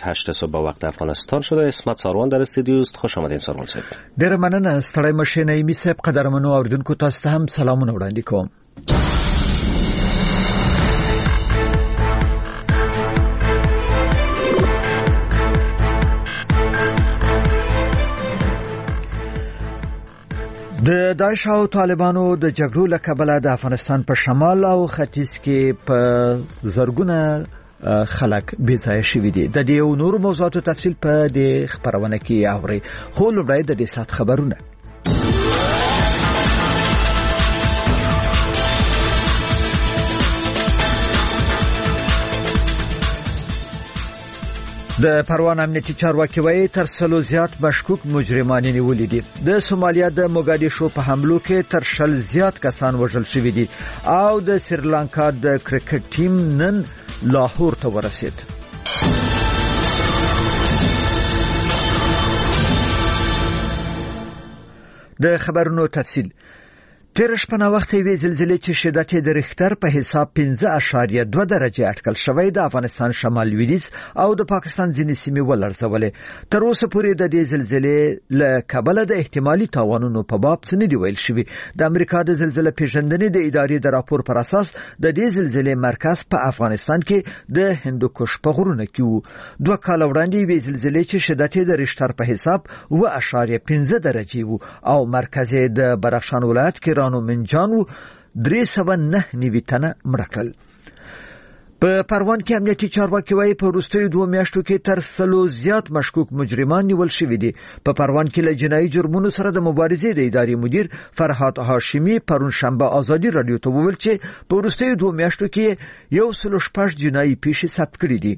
8 صبح به وقت افغانستان شده. اسمت ساروان در استودیو است. خوش آمدین ساروان صاحب. ډېر مننه ستړی مشه نایمی صاحب. قدرمنو اوریدونکو تاسو ته هم سلامونه وړاندې کوم. د داعش او طالبانو د جګړو له کبله د افغانستان په شمال او ختیځ کې په زرګونه خلک بې ځایه شوي دي. د دې او نور موضوعاتو تفصیل په دې خبرونه کې اورئ. خو لومړی د دې سات خبرونه. د پروان امنیتي چارواکي وایي تر 100 زیات مشکوک مجرمان نیولې دي. د سومالیا د موګادیشو په حملو کې تر 100 زیات کسان وژل شوي دي او د سریلانکا د کرکټ ټیم نن لاهور ته ورسید. د خبرونو تفصیل. تیر شپه وخت یې زلزلې چې شدت یې د ریختر په حساب 5.2 درجه اټکل شوی د افغانستان شمال لویدیځ او د پاکستان ځینې سیمې ولړزولې. تر اوسه پورې د دې زلزلې له کبله د احتمالي تاوانونو په باب څه نه دی ویل شوی. د امریکا د زلزلې پیژندنې د ادارې د راپور پر اساس د دې زلزلې مرکز په افغانستان کې د هندوکش په غرونو کې وو. 2 کال وړاندې یې زلزلې چې شدت یې د ریختر په حساب 1.5 درجه وو او مرکز یې د بدخشان ولایت کې نو منجانو 309 تنه مړه کړل. په پروان کې امنیتي چارواکي وایي په وروستیو 2 میاشتو کې تر 100 زیات مشکوک مجرمان نیول شوي دي. په پروان کې له جنایي جرمونو سره د مبارزې د ادارې مدیر فرهاد هاشمي پرون شنبه آزادي رادیو ته وویل چې په وروستیو 2 میاشتو کې 106 جنایي پیښې ثبت کړې دي.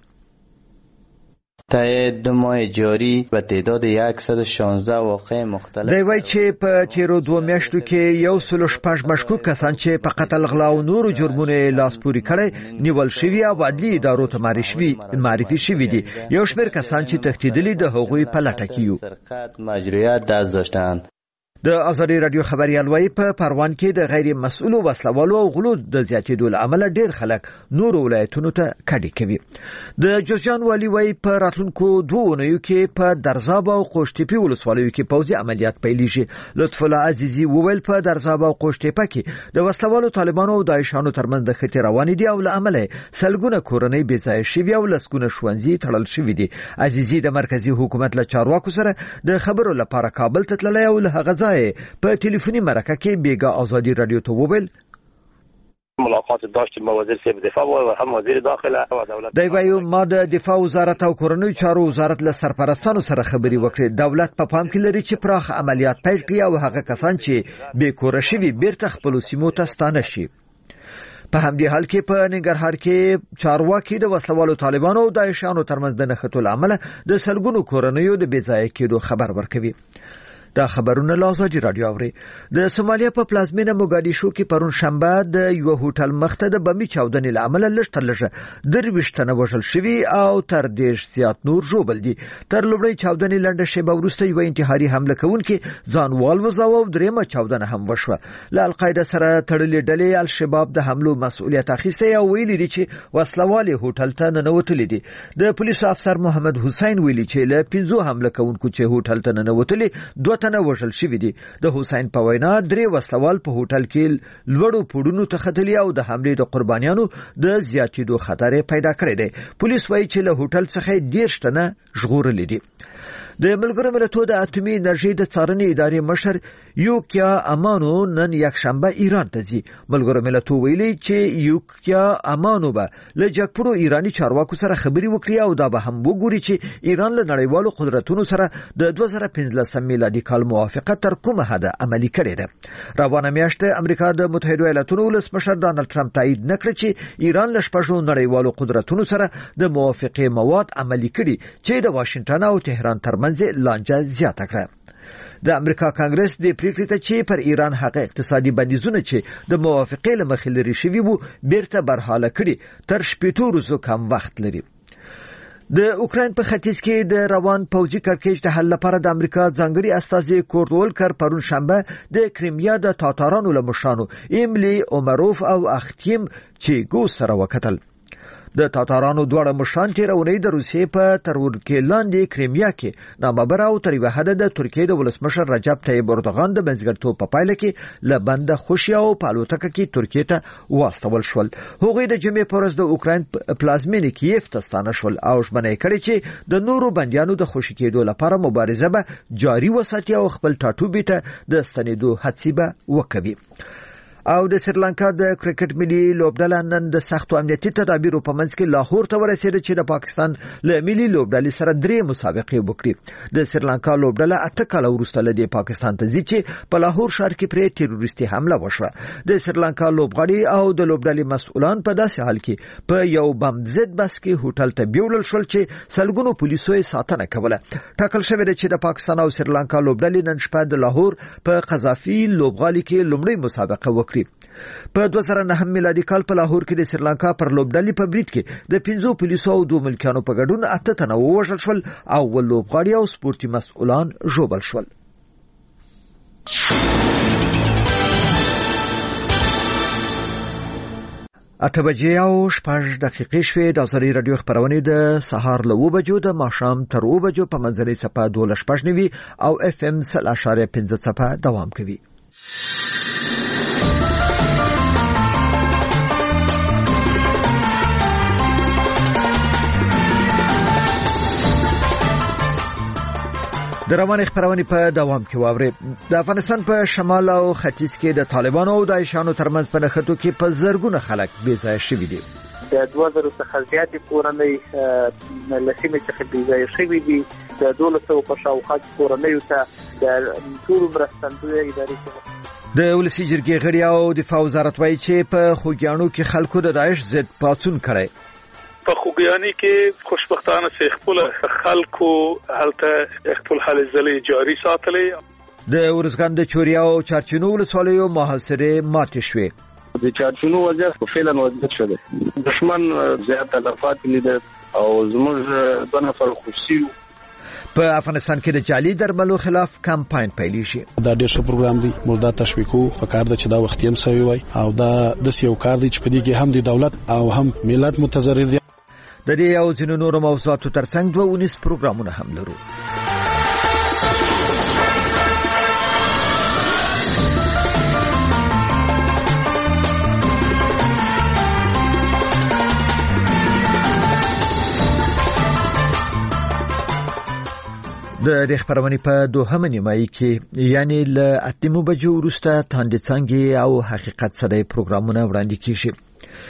تا 2 ماه جاری و تعداد 116 واقع مختلف. دی وایي چې په تیرو 2 میاشتو کې 116 مشکوک کسان چې په قتل، غلا او نورو جرمونو لاس پورې کړي نیول شوي او عدلي ادارو ته معرفي شوي دي. یو شمېر کسان چې تښتېدلي د هغوی په لټه کې یو. سرقت مجروحیت دست داشتند. د آزادي رادیو خبريال وایي په پروان کې د غیر مسؤلو وسلوالو او غلو د زیاتېدو له امله ډېر خلک نور ولایتونو ته کډې کوي. د جوزجان والی وایي په راتلونکو 2 اونیو کې په درزاب او قوشتېپې ولسوالیو کې پوځي عملیات پیلېږي. لطف الله عزیزي وویل په درزاب او قوشتېپه کې د وسلوالو طالبانو او داعشانو ترمنځ د خطر روانې دي او له امله سلګونه کورنۍ بې ځایه شوي او لسګونه ښوونځي تړل شوي دي. عزیزي د مرکزی حکومت له چارواکو سره د خبرو لپاره کابل ته تللی او له هغه په ټلیفوني مرکه کې بیګا آزادی رادیو ته وویل ملاقات داشتیم با وزیر صاحب دفاع و هم وزیر داخله و دولت. دی وایي ما د دفاع وزارت او کورنیو چارو وزارت له سرپرستانو سره خبري وکړې. دولت په پام کې لري چې پراخ عملیات پیل کړي او هغه کسان چې بې کوره شوي بیرته خپل سیمو ته ستانه شي. په همدې حال کې په ننګرهار کې چارواکي د وسلوالو طالبانو او داعشانو ترمنځ د نښتو له امله د سلګونو کورنیو د بې ځایه کېدو خبر ورکوي. دا خبرونه له آزادي رادیو اوري. د سومالیا په پلازمینه موګادیشو کې پرون شنبه د یو هوټل مخته د بمي چاودنې له امله لږ تر لږه 23 تنه وژل شوي او تر 10 زیات نور ژوبل دي. تر لومړۍ چاودنې لنډه شیبه وروسته یو انتحاري حمله کوونکي ځان والوځاوه او درېمه چاودنه هم وشوه. له القاعده سره تړلې ډلې الشباب د حملو مسؤلیت اخیستی او ویلي دي چې وسلوالې هوټل ته ننوتلي دي. د پولیسو افسر محمد حسین ویلي چې له 5 حمله کوونکو چې هوټل ته ننوتلي 2 تنه وژل شوي دي. د حسین په وینا 3 وسلوال په هوټل کې لوړو پوړونو ته ختلي او د حملې د قربانیانو د زیاتېدو خطر پیدا کړی دی. پولیس وایي چې له هوټل څخه 10 تنه ژغورلي دي. د ملګرو ملتونو د اټومي انرژي د څارنې ادارې مشر یوکیا امانو نن یکشنبه ایران ته ځي. ملګرو ملتونو ویلي چې یوکیا امانو به له جګپوړو ایرانی چارواکو سره خبري وکړي او دا به هم وګوري چې ایران له نړیوالو قدرتونو سره د 2015 میلادي کال موافقه تر کومه حد عملي کړې ده. روانه میاشت امریکا د متحده ایالاتونو ولسمشر ډانلډ ټرمپ تایید نکړ چې ایران له شپږو نړیوالو قدرتونو سره د موافقه مواد عملي کړي چې د واشنگټن او تهران ترمنځ لانجه زیاته کړه. د امریکا کانګرس د پریکړې ته چې پر ایران حق اقتصادي بندیزونه چې د موافقې له مخې لري شوي وو بیرته برحاله کړي تر 8 ورځې کم وخت لري. د اوکراین په ختیځ کې د روان پوځي کړکېچ د حل لپاره د امریکا ځانګړي استازي کورت ولکر پرون شنبه د کریمیا د تاتارانو له مشرانو ایملی اومروف او اختیم چیګو سره وکتل. د تاتارانو دواړه مشران تیرونې د روسیې په ترورکې لاندې کریمیا کې نامبر او تر یوه حد د ترکیې د ولسمشر رجب طیب اردوغان د منځګړیتوب په پایله کې له بنده خوشي او په الوتکه کې ترکیې ته واستول شول. هغوی د جمعې په ورځ د اوکراین پلازمینې کیف ته ستانه شول او ژمنه یې کړې چې د نورو بندیانو د خوشي کېدو لپاره مبارزه به جاري وساتي او خپل ټاټوبي ته د ستنېدو هڅې به وکوي. او د سریلانکا د کرکټ ملي لوبډله نن د سختو امنیتي تدابیرو په منځ کې لاهور ته ورسېده چې د پاکستان له ملي لوبډلې سره 3 مسابقې وکړي. د سریلانکا لوبډله 8 کال وروسته له پاکستان ته ځي چې په لاهور ښار کې پرې تروریستي حمله وشوه. د سریلانکا لوبغاړي او د لوبډلې مسؤلان په داسې حال کې په یو بم ضد بس کې هوټل ته بیولل شول چې سلګونو پولیسو یې ساتنه کوله. ټاکل شوی دی چې د پاکستان او سریلانکا لوبډلې نن شپه د لاهور په قذافي لوبغالي کې لومړی مسابقه وکړي. په 2009 میلادي کال په لاهور کې د سریلانکا پر لوبډلې په بریټ کې د 15 پولیسو او 2 ملکیانو په ګډون 8 تنه ووژل شول او لوبغاړي او سپورتي مسؤلان ژوبل شول. اته بجې او 6 دقیقې شوې. د ازادي رادیو خبرونه د سهار له 2 بجو د ماښام تر 2 بجو په منځنۍ صفه 12.9 او اف ام 0.5 صفه دوام کوي. د رواني خبرونه په دوام کې واوري. د افغانستان په شمال او ختیځ کې د طالبانو او داعشانو ترمنځ په نښتو کې په زرګونه خلک بې ځایه شوي دي. د 2000 څخه زیاتې کورنۍ له سیمې څخه بې ځایه شوي دي. د 1200 په شاوخوا کورنیو ته د ټولو مرستندویه ادارې څخه د ولسي جرګې غړي او دفاع وزارت وایي چې په خوږیاڼو کې خلکو د داعش ضد پاڅون کړی. په خوږیاڼي کې خوشبختانه سه خپل خلکو هلته خپل حال زلي جاري ساتلې. د ورزګان د چوریا او چارچینو ولسوالیو محاصره ماتې شوې. د چارچینو وضعیت فعلا وضعیت شوه. دشمن زیات تلفات لیدل او زموږ د نفر خوشي. په افغانستان کې د جعلي درملو خلاف کمپاین پیل شي. دا ډېر ښه پروګرام دی. مردا تشویقو په کار د چې دا وخت هم سوي وای او دا د یو کار دی چې په دې کې هم د دولت او هم ملت متضرر دي. د دې او ځینو نورو موضوعاتو ترڅنګ 2 پروګرامونه هم لرو. د خبرونه په 2 نیمایي کې یعنی له 8 بجو وروسته تاندې څنګه او حقیقت سره پروګرامونه وړاندې کیږي.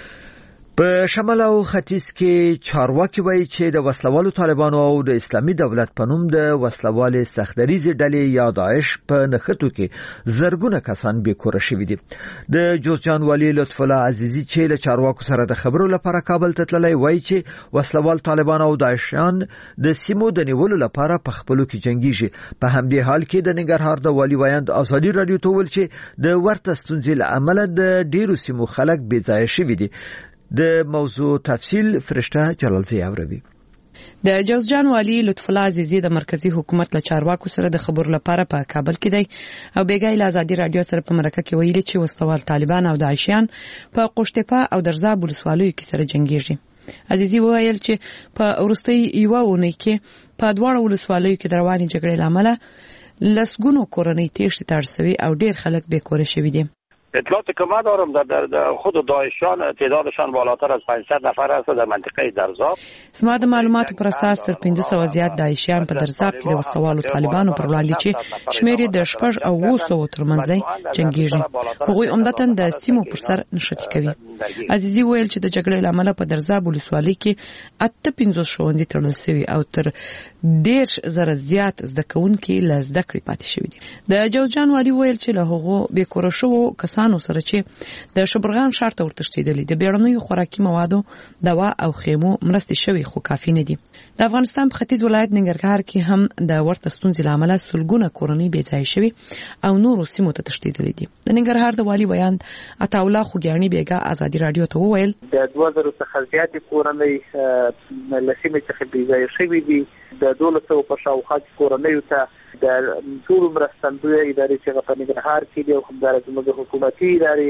په شمال او ختیځ کې چارواکي وایي چې د وسلوالو طالبانو او د اسلامي دولت په نوم د وسلوال استخداریزي ډلې یا داعش په نښتو کې زرګونه کسان بیکوره شوي دي. د جوزجان والی لطف الله عزیزی چې له چارواکو سره د خبرو لپاره کابل ته تللی وایي چې وسلوال طالبان او داعشیان د سیمو د نیولو لپاره په خپلو کې جنگیږي. په همدې حال کې د ننګرهار د والی وایند ازادي رادیو ته ویل چې د ورته ستونزې له امله د ډیرو سیمو خلک بې ځایه شوي دي. د موضوع تفصیل فرشته جلالزی اوروي. د جوزجان والی لطف الله عزیزی د مرکزی حکومت له چارواکو سره د خبرو لپاره په کابل کې دی او بیګای له ازادي رادیو سره په مرکه کې ویلي چې وسلوال طالبان او داعشیان په قشتپه او درزاب ولسوالیو کې سره جنگیږي. عزیزی وویل چې په ورستۍ یو ونې کې په دواړو ولسوالیو کې روانې جګړې لامل لسګونو کورنۍ تېښتې ته اړ شوي او ډېر خلک بیکوره شوي دي. اطلاعاتی که من دارم در خود داعشیان تعدادشان بالاتر از 500 نفر است در منطقه درزاب. زما د معلوماتو پر اساس تر 1500 زیات داعشیان په درزاب کې د وسلوالو طالبانو پر وړاندې چې شمېر یې د 6 او 900 ترمنځ جنگیږي. هغوی عمدتاً د سیمو پر سر نښتې کوي. عزیزی ویل چې د جګړې لامل په درزاب ولسوالۍ کې 850 ښوونځي تړل شوي او تر 10,000 زیات زده کوونکي له زده کړې پاتې شوي دي. د جوزجان والي ویل چې له هغو بیکوره شوو کسانو سره چې د شبرغان ښار ته ورتښتېدلي د بیړنیو خوراکي موادو دوا او خیمو مرستې شوي خو کافي نه دي. د افغانستان په ختیځ ولایت ننګرهار کې هم د ورته ستونزې له امله سلګونه کورنۍ بې ځایه شوي او نورو سیمو ته تښتېدلي دي. د ننګرهار د والي ویاند عطاالله خوږیاڼي بیګا ازادي رادیو ته وویل د 2000 څخه زیاتې کورنۍ له سیمې څخه بې ځایه شوي دي. د 1200 په شاوخوا کورنیو ته د ټولو مرستندویه ادارې چې په ننګرهار کې دي او همدارنګه زموږ حکومتي ادارې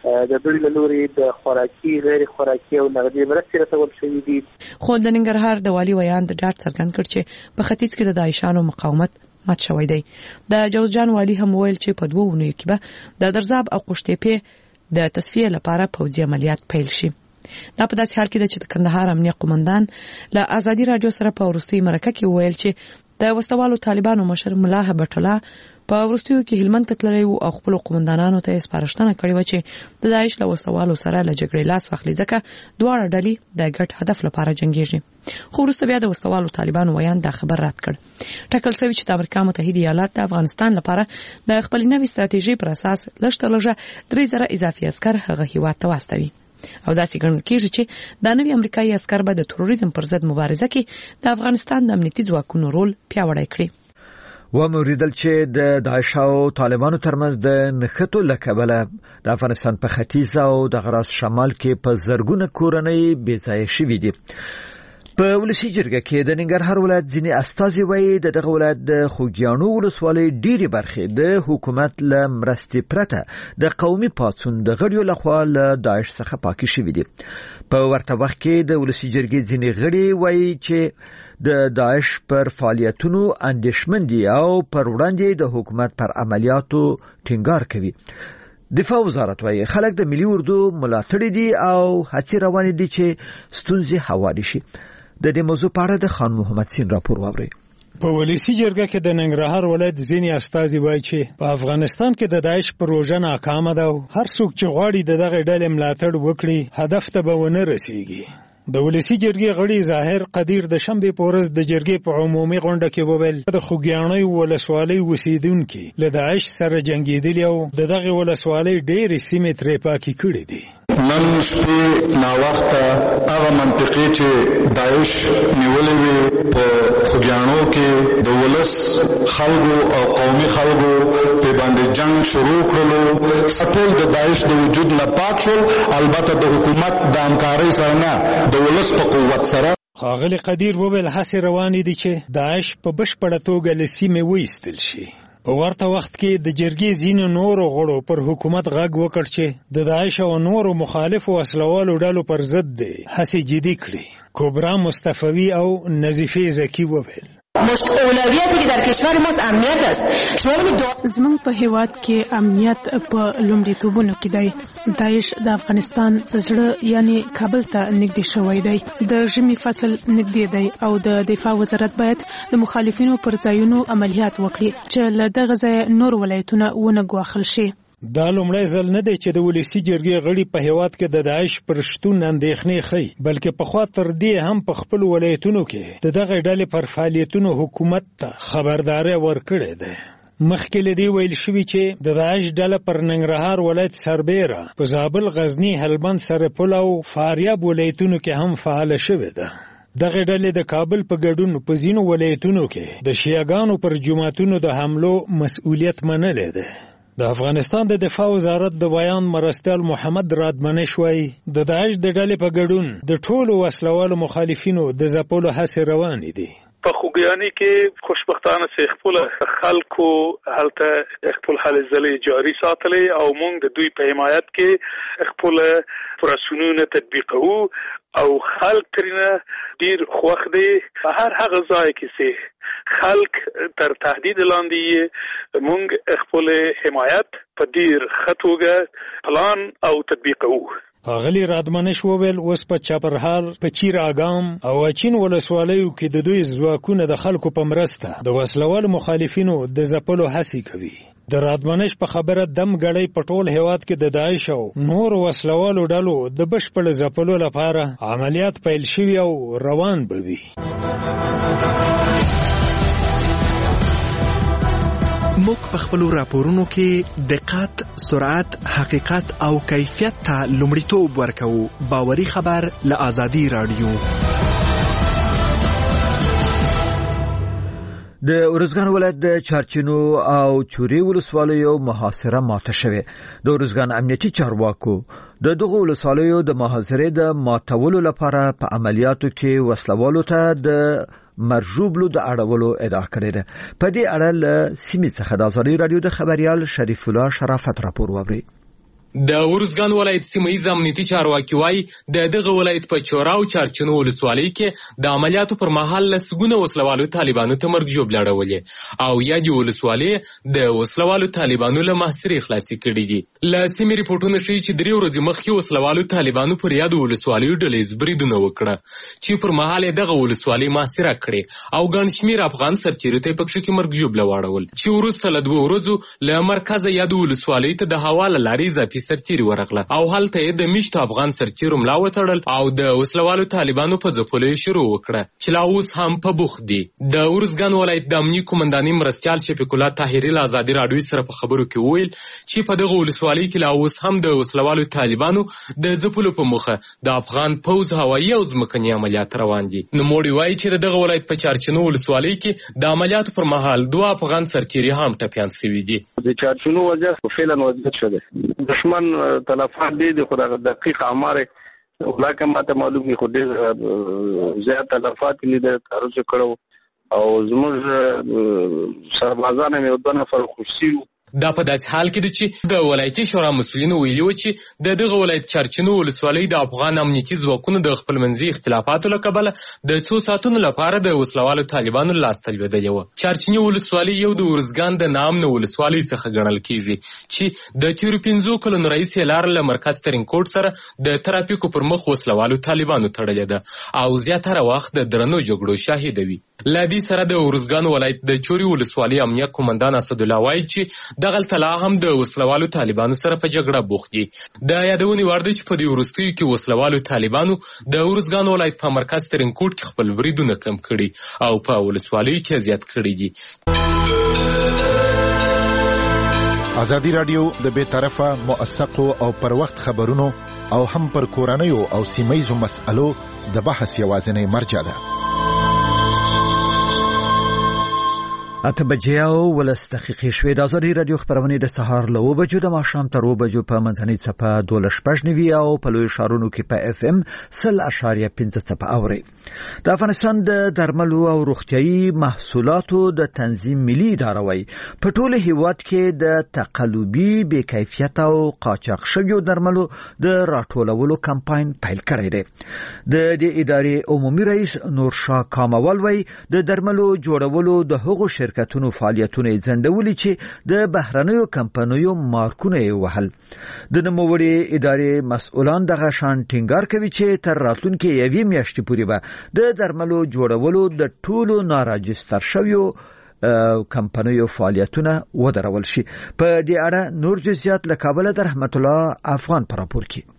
د دوی له لوري د خوراکي غیر خوراکي او نغدي مرستې رسول شوې دي. خو د ننګرهار د والي ویان د ډاټ څرګند کړ چې په ختیځ کې د داعشانو مقاومت مات شوی دی. د جوزجان والي هم ویل چې په 2 ونیو کې به د درزاب او قشتېپې د تصفیه لپاره پوځي عملیات پیل شي. دا په داسې حال کې چې د کندهار امنیه قومندان له ازادي رادیو سره په وروستي مرکه کې ویل چې د وسوالو طالبانو مشر ملا حبت الله په وروستیو کې هلمند ته تللی او خپل قومندانانو ته سپارښتنه کړې و چې د داعش له وسوالو سره له جګړې لاس واخلي ځکه دواړه ډلې د ګډ هدف لپاره جنګیږي. خو وروسته بیا د وسوالو طالبانو ویان دا خبر رد کړ. ټاکل شوی چې د امریکا متحده ایالات د افغانستان لپاره د خپل نوې ستراتیژي پر اساس لږ 3000 اضافي عسكر هغه هیواد ته واستوي. او داسې ګڼل کېږي چې د نوي امریکایي عسكر به د تروریزم پر ضد مبارزه کې د افغانستان د امنیتي ځواکونو رول پیاوړی کړي. وموریدل چې د داعش او طالبانو ترمنځ د نښتو لکبله د افغانستان په ختیځ او د غراس شمال کې په زرګونه کورنۍ بې ځایه شوي دي. په ولسی جرګه کې د ننګرهار ولایت ځینې استازي وایي د دغه ولایت د خوږیاڼو ولسوالۍ ډېری برخې د حکومت له مرستې پرته د قومي پاڅون د غړیو لخوا له داعش څخه پاکي شوي دي. په ورته وخت کې د ولسی جرګې ځینې غړي وایي چې د داعش پر فعالیتونو اندېښمن دي او پر وړاندې د حکومت پر عملیاتو ټینګار کوي. دفاع وزارت وايي خلک د ملي اردو ملاتړي دي او هڅې روانې دي چې ستونزې هواري شي. د دې موضوع په اړه د خان محمد سین راپور واورئ. په ولسی جرګه کې د ننګرهار ولایت ځینې استازي وایي چې په افغانستان کې د داعش پروژه ناکامه ده او هر څوک چې غواړي دغه ډلې ملاتړ وکړي هدف ته به ونه رسیږي. د ولسی جرګې غړي ظاهر قدیر د شنبه په ورځ د جرګې په عمومي غونډه کې وویل د خوږیاڼو ولسوالۍ اوسیدونکو له داعش سره جنگیدل او دغه ولسوالۍ ډېرې سیمې ترې پاکي کړې دي. نن شپې نا وخته هغه منطقې چې داعش نیولې وي په خوږیاڼو کې د ولس خلکو او قومي خلکو په باندې جنگ شروع کړلو. ټول د داعش د وجود نه پاک شول، البته د حکومت د همکارۍ سره نه د ولس په قوت سره. ښاغلي قدیر وویل هڅې روانې دي چې داعش په بشپړه توګه له سیمې وایستل شي. په ورته وخت کې د جرګې ځینو نورو غړو پر حکومت غږ وکړ چې د داعش او نورو مخالفو وسلوالو ډلو پر ضد دي هڅې جدي کړي. کبرا مصطفی او نظیفه زکی وویل اولویتی که در کشور ماست امنیت است. زمونږ په هیواد کې امنیت په لومړیتوبونو کې دی. داعش د افغانستان زړه یعنی کابل ته نږدې شوی دی. د ژمي فصل نږدې دی او د دفاع وزارت باید د مخالفینو پر ځایونو عملیات وکړي چې له دغه ځای نور ولایتونه ونه ګواښل شي. دا لومړی ځل نه دی چې د ولسی جرګې غړي په هیواد کې د داعش پر شتون اندېښنې ښیي، بلکې پخوا تر دې هم په خپل ولایتونو کې د دغه ډلې پر فعالیتونو حکومت ته خبرداری ورکړې ده. مخکې له دې ویل شوي چې د داعش ډله پر ننګرهار ولایت سربیره په زابل، غزنی، هلمند، سرپل او فاریاب ولایتونو کې هم فعاله شوې ده. دغه ډلې د کابل په ګډون په ځینو ولایتونو کې د شیعاګانو پر جماعتونو د حملو مسؤلیت منلی ده. د افغانستان د دفاع وزارت د بیان مرستیال محمد رادمنش وایي د داعش د ډلې په ګډون د ټولو وسلوالو مخالفینو د ځپلو هڅې روانې دي. په خوږیاڼي کې خوشبختانه سي خپل خلکو هلته خپل حل زلي جاري ساتلي او موږ د دوی په حمایت کې خپل پروسونونه تطبیقو او خلک ترنه ډیر خوښ دي. هر هغه ځای کې سي خلک تر تهدید لاندې موږ خپل حمایت په ډیر خطوګه پلان او تطبیقو. ښاغلي رادمنش وویل اوس په چاپرهال، په چیر اګام او اچین ولسوالیو کې د دوی ځواکونه د خلکو په مرسته د وسلوالو مخالفینو د ځپلو هڅې کوي. د رادمنش په خبره دم ګړی په ټول هیواد کې د داعش او نور وسلوالو ډلو د بشپړ ځپلو لپاره عملیات پیل شوي او روان به وي. موږ په خپلو راپورونو کې دقت، سرعت، حقیقت او کیفیت ته لومړیتوب ورکوو. باوري خبر له آزادي رادیو. د ارزګان ولایت د چارچینو او چوري ولسوالیو محاصره ماته شوه. د ارزګان امنیتي چارواکو د دغه ولسوالیو د محاصرې د ماتولو لپاره په عملیاتو کې وسلوالو ته د مرجوبلو د اړولو ادعا کړې ده. په دې اړه له سیمې څخه د آزادي رادیو د خبريال شریف الله شرافت راپور ووري. د ورزګان ولایت سیمه‌یز امنیتي چارواکي وایي د دغه ولایت په چورا او چارچنو ولسوالۍ کې د عملیاتو پر مهال لسګونه وسلوالو طالبانو ته مرګ ژوبله اړولې او یادې ولسوالۍ د وسلوالو طالبانو له محاصرې خلاصې کړي دي. له سیمې ریپورټونه ښیي چې 3 ورځې مخکې وسلوالو طالبانو پر یادو ولسوالیو ډلهییز بریدونه وکړه چې پر مهال یې دغه ولسوالۍ محاصره کړې او ګڼ شمېر افغان سرتېرو ته یې پکښې کې مرګ ژوبله واړول چې وروسته له 2 ورځو له مرکزه یادو ولسوالیو ته د هوا له لارې اضافي سرتیري ورغله او هلته یې د میشتو افغان سرتیرو ملا وتړل او د وسلوالو طالبانو په ځپلو یې شروع وکړه چې لا اوس هم په بوخت دي. د ارزګان ولایت د امنیي قومندانۍ مرستیال شفیق الله طاهري له ازادي راډیو سره په خبرو کې وویل چې په دغه ولسوالۍ کې لا اوس هم د وسلوالو طالبانو د ځپلو په موخه د افغان پوځ هوایي او ځمکني عملیات روان دي. نوموړي وایي چې د دغه ولایت په چارچنو ولسوالۍ کې د عملیاتو پر مهال 2 افغان سرتیري هم ټپیان شوي دي. د چارچنو وضعیت فعلا وضعیت شده دشمن تلفات دي خو دقیق اعمار ولکه ماته معلوم دي خو ډېر زیات تلفات لیدل تعرض کړو او زموږ سربازان مې 2 نفر خوشي دا په داسې حال کې ده چې د ولایتي شورا مسؤلینو ویلي و چې د دغه ولایت چارچنو ولسوالۍ د افغان امنیتي ځواکونو د خپلمنځي اختلافاتو له کبله د 2 ساعتونو لپاره د وسلوالو طالبانو لاسته لوېدلې وه. چارچني ولسوالۍ یو د ارزګان د ناامنه ولسوالۍ څخه ګڼل کېږي چې د تېرو 15 کلونو راهیسې یې لاره له مرکز ترینکوټ سره د ترافیکو پر مخ وسلوالو طالبانو تړلې ده او زیاتره وخت د درنو جګړو شاهده وي. له دې سره د ارزګان ولایت د چوري ولسوالۍ امنیه قومندان اسدالله وایي چې دغلته لا هم د وسلوالو طالبانو سره په جګړه بوخت دي. د یادونې وړ ده چې په دې وروستیو کې وسلوالو طالبانو د ارزګان ولایت په مرکز ترینکوټ کې خپل بریدونه کم کړي او په ولسوالیو کې زیات کړي دي. ازادي راډیو د بې طرفه موثقو او پر وخت خبرونو او هم پر کورنیو او سیمهیزو مسألو د بحث یوازینی مرجع ده. 8 بجې او 15 دقیقې شوې. د ازادي راډیو خبرونه د سهار له 9 بجو د ماښام تر 9 بجو په منځنۍ څپه 12.9 او په لوی ښارونو کې په اف ام 0.5 څپه اوري. د افغانستان د درملو او روغتيایي محصولاتو د تنظیم ملي اداره وایي په ټول هیواد کې د تقلبي بې کیفیت او قاچاق شویو درملو د راټولولو کمپاین پیل کړی دی. د دې ادارې عمومي رئیس نورشاه کاموال وایي د درملو جوړولو د هغو شرکتونو فعالیتونه ځنډولي چې د بهرنیو کمپنیو مارکونه وهل. د نوموړي ادارې مسؤلان دغه شان ټینګار کوي چې تر راتلونکي 1 میاشتې پورې به د درملو جوړولو د ټولو ناراجستر شویو کمپنیو فعالیتونه ودرول شي. په دې اړه نور جزئیات له کابل د رحمت الله افغان پر راپور کې.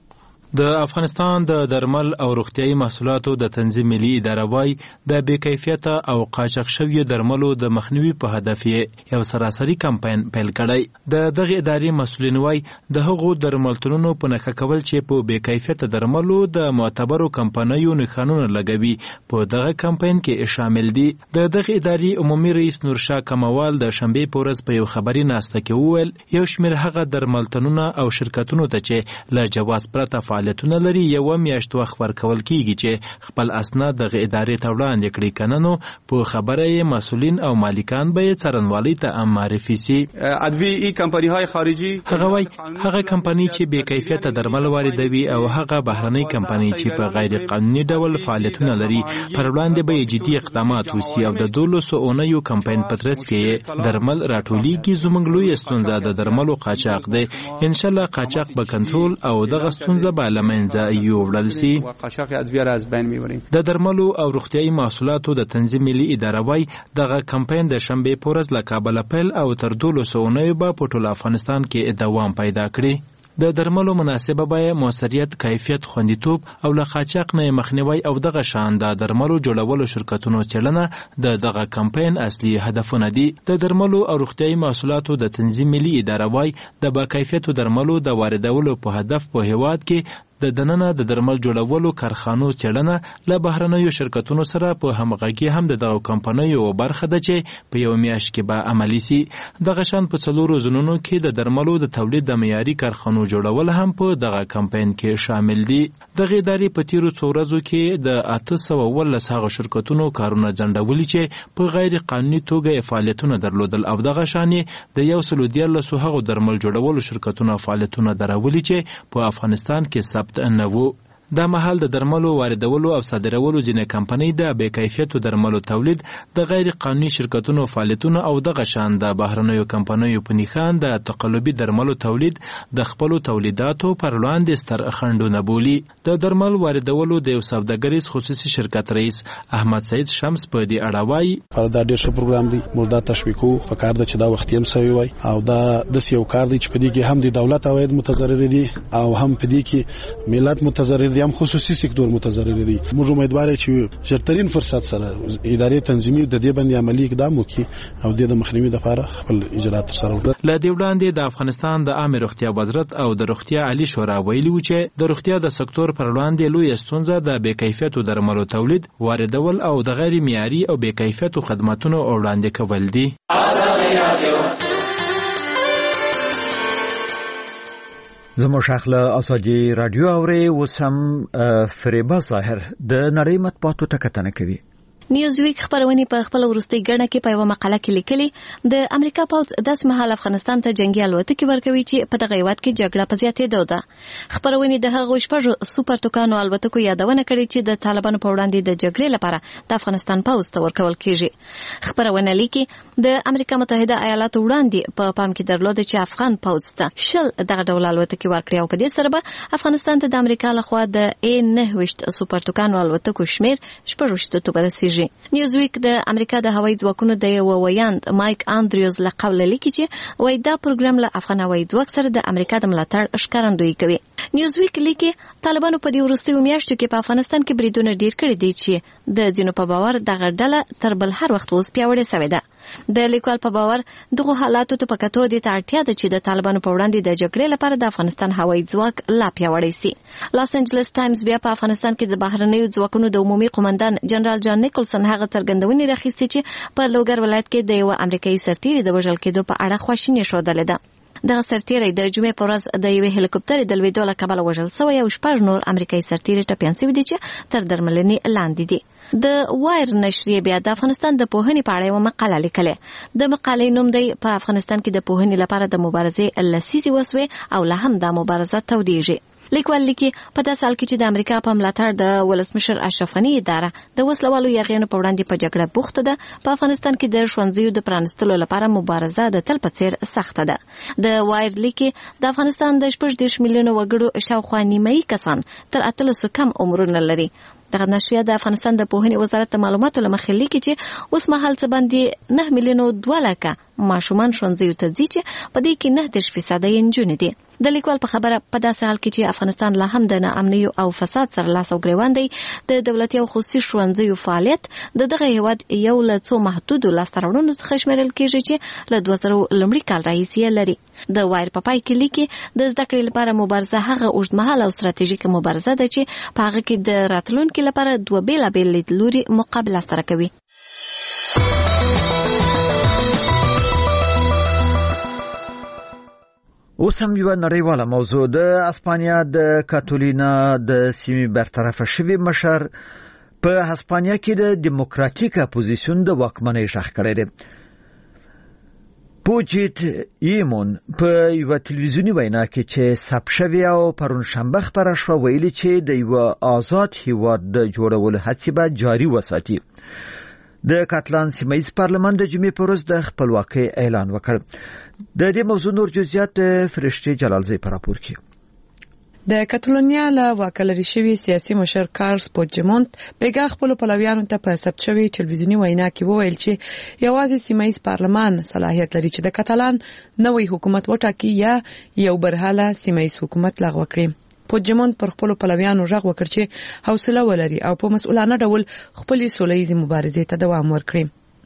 د افغانستان د درمل او روغتيایي محصولاتو د تنظیم ملي اداره وایي د بې کیفیته او قاچاق شویو درملو د مخنیوي په هدف یې یو سراسري کمپاین پیل کړی. د دغه ادارې مسؤلین وایي د هغو درملتونونو په نښه کول چې په بې کیفیته درملو د معتبرو کمپنیو نښانونه لګوي په دغه کمپاین کې شامل دي. د دغه ادارې عمومي رئیس نورشاه کموال د شنبې په ورځ په یو خبري ناسته کې وویل یو شمېر هغه درملتونونه او شرکتونو ته چې له جواز پرته فعالیتونه لري 1 میاشت وخت ورکول کیږي چې خپل اسناد دغه ادارې ته وړاندې کړي، کنه نو په خبره یې مسؤلین او مالکان به یې څارنوالۍ ته معرفي سي. ادویه کمپنی‌های خارجي هغه کمپنی چې بې کیفیته درمل واردوي او هغه بهرنۍ کمپنی چې په غیر قانوني ډول فعالیتونه لري پر وړاندې به جدي اقدامات وشي او د 12 اونیو کمپاین په ترڅ کې درمل راټولېږي. زموږ لوی ستونزه د درملو قاچاق دی. ان شاء الله قاچاق به کنټرول او دغه ستونزه به له منځه یوړل شي. قاچاق ادویه را از بین میبریم. د درملو او روغتيایي محصولاتو د تنظیم ملي اداره وایي دغه کمپاین د شنبې په ورځ له کابل پیل او تر 12 اونیو به په ټول افغانستان کې دوام پیدا کړي. د درملو مناسبه به موثریت، کیفیت، خوندیتوب او له قاچاق نه مخنیوي او دغه شان د درملو جوړولو شرکتونو څېړنه د دغه کمپاین اصلي هدفونه دي. د درملو او روغتيایي محصولاتو د تنظیم ملي اداره وایي د با کیفیتو درملو د واردولو په هدف په هیواد کې د دننه د درمل جوړولو کارخانو څېړنه له بهرنیو شرکتونو سره په همغږي هم دغه کمپنیو برخه ده چې په یو میاشت کې به عملي سي. دغه شان په 4 ځلونو کې د درملو د تولید د معیاري کارخانو جوړول هم په دغه کمپاین کې شامل دي. دغه ادارې په تیرو څو ورځو کې د 819 هغه شرکتونو کارونه ځنډولي چې په غیر قانوني توګه فعالیتونه درلودل او دغه شانې د 114 هغو درمل جوړولو شرکتونو فعالیتونه درولي چې په افغانستان کې ثبت نه وو. دا مهال د درملو واردولو او صادرولو ځینې کمپنۍ د بې کیفیتو درملو تولید د غیر قانوني شرکتونو فعالیتونه او دغه شان د بهرنیو کمپنیو په نښان د تقلبي درملو تولید د خپلو تولیداتو پر وړاندې ستر خنډونه بولي. د درمل واردولو د یو سوداګریز خصوصي شرکت رئیس احمد سعید شمس په دې اړه وایي دا ډېر ښه پروګرام دی، موږ دا تشویقو په کار ده چې دا وختي هم سوی وای او دا داسې یو کار دی چې په دې کې هم د دولت عواید متضرر دي او هم په دې کې ملت متضرر هم خصوصي سکتور متضرر دي. موږ امیدوار یو چې ژرترین فرصت سره ادارې تنظیمي د دې باندې عملی اقدام وکړي او د مخنیوي لپاره خپل اجرات سره وکړي. له دې وړاندې د افغانستان د عامه روغتیا وزارت او د روغتیا عالی شورا ویلي و چې د روغتیا د سکتور پر وړاندې لوی ستونزه د بې کیفیتو درملو تولید، واردول او د غیر معیاري او بې کیفیتو خدماتونو وړاندې کول دي. زموږ شاخله ازادي رادیو اوري وسم فریبا ظاهر د نړۍ مطبوعاتو ته کتنه کوي. نیوزویک خبرونه په خپل ورستۍ ګڼه کې په یو مقاله کې لیکلي د امریکا پوځ داس مهال افغانستان ته جنگي الوتکې ورکوي چې په دغه هیواد کې جګړه په زیاتېدو ده. خبرونه د هغو شپږ سوپر توکانو الوتکو یادونه کړې چې د طالبانو په وړاندې د جګړې لپاره د افغانستان پوځ ته ورکول کیږي. خبرونه لیکي د امریکا متحده ایالاتو وړاندې په پام کې درلود چې افغان پوځ ته شل دغه ډول الوتکې ورکړي او په دې سره به افغانستان ته د امریکا لخوا د A9 سوپر توکانو الوتکو شمیر 14 ته ورسیږي. نیوزویک د امریکا د هوایي ځواکونو د یو ویاند مایک اندریوز له قوله لیکي چې وایي دا پروګرام له افغان هوایي ځواک سره د امریکا د ملاتړ ښکارندویي کوي. نیوزویک لیکي طالبانو په دې وروستیو میاشتو کې په افغانستان کې بریدونه ډیر کړي دي چې د ځینو په باور دغه ډله تر بل هر وخت اوس پیاوړې شوې ده. د لیکوال په باور دغه حالاتو ته په کتو د اړتیا ده چې د طالبانو په وړاندې د جګړې لپاره د افغانستان هوایي ځواک لا پیاوړی شي. لاس انجلس ټایمز بیا په افغانستان کې د بهرنیو ځواکونو د عمومي قومندان جنرال جان نیکلسن هغه څرګندونې راخیستې چې په لوګر ولایت کې د یو امریکایي سرتیري د وژل کېدو په اړه خواشیني ښودلې ده. دغه سرتیری د جمعې په ورځ د یوې هلیکوپټر د لوېدو له کبله وژل شوی او 6 نور امریکایي سرتیري ټپیان شوي دي چې تر درملنې لاندې دي. د وایر نشریه بیا د افغانستان د پوهنې په اړه یو مقاله لیکلې. د مقالې نوم دی په افغانستان کې د پوهنې لپاره د مبارزې لسیزې وسوې او لا هم د مبارزه تودېږي. لیکوال لیکي په داسې حال کې چې د امریکا په ملاتړ د ولسمشر اشرف غني اداره د وسلوالو یاغیانو په وړاندې په جګړه بوخته ده، په افغانستان کې د ښوونځیو د پرانستلو لپاره مبارزه د تل په څیر سخته ده. د وایر لیکي د افغانستان د 14 میلیونه وګړو شاوخوا نیمایي کسان تر 800 کم عمرونه لري. دغه نشریه د افغانستان د پوهنې وزارت د معلوماتو له مخې لیکي چې اوس مهال څه باندې 9 میلیونه 2 لکه ماشومان ښوونځیو ته ځي چې په دې کې 9% یې نجونې دي. د لیکوال په خبره په داسې حال کې چې افغانستان لا هم د ناامنیو او فساد سره لاس او ګریوان دی، د دولتي او خصوصي ښوونځیو فعالیت د دغه هیواد یو له څو محدودو لاسته راوړنو څخه شمیرل کېږي چې له 2000 لومړي کال راهیسې لري. د وایر په پای کې لیکي د زده کړې لپاره مبارزه هغه اوږدمهاله او ستراتیژیکه مبارزه ده چې په هغه کې د راتلونکي لپاره دوه بېلابېل لیدلوري مقابله سره کوي. اوس هم یو نړیواله موضوع د اسپانیا د کاتولینا د سیمې برطرف شوی مشر په اسپانیا کې د دیموکراتیک اپوزیسیون د واکمنۍ شاخ کړی دی. پوجیت ایمون په یو تلویزیونی وینا کې چې ثبت شوی او پرون شنبه خبره شو ویلي چې د یو آزاد هیواد د جوړولو هڅې به جاري وساتي. د کاتلان سیمه‌ییز پارلمان د جمعې په ورځ د خپلواکۍ اعلان وکړ. د دې موضوع نور جزئیات فرشتي جلالزی په راپور کې. د کاتالونیا له واکلري شوی سیاسي مشر کارلس پوجمونت بیګا خپل پلویانو ته په ثبت شوی ټلویزیونی وینا کې وویل چې یوازې سیمه‌ییز پارلمان صلاحیت لري چې د کاتالان نوې حکومت وټاکي یا یو برحاله سیمه‌ییز حکومت لغوه کړي. پوجمونت پر خپل پلویانو غږ وکړ چې حوصله ولري او په مسؤلانه ډول خپل سولهییز مبارزې ته دوام ورکړي.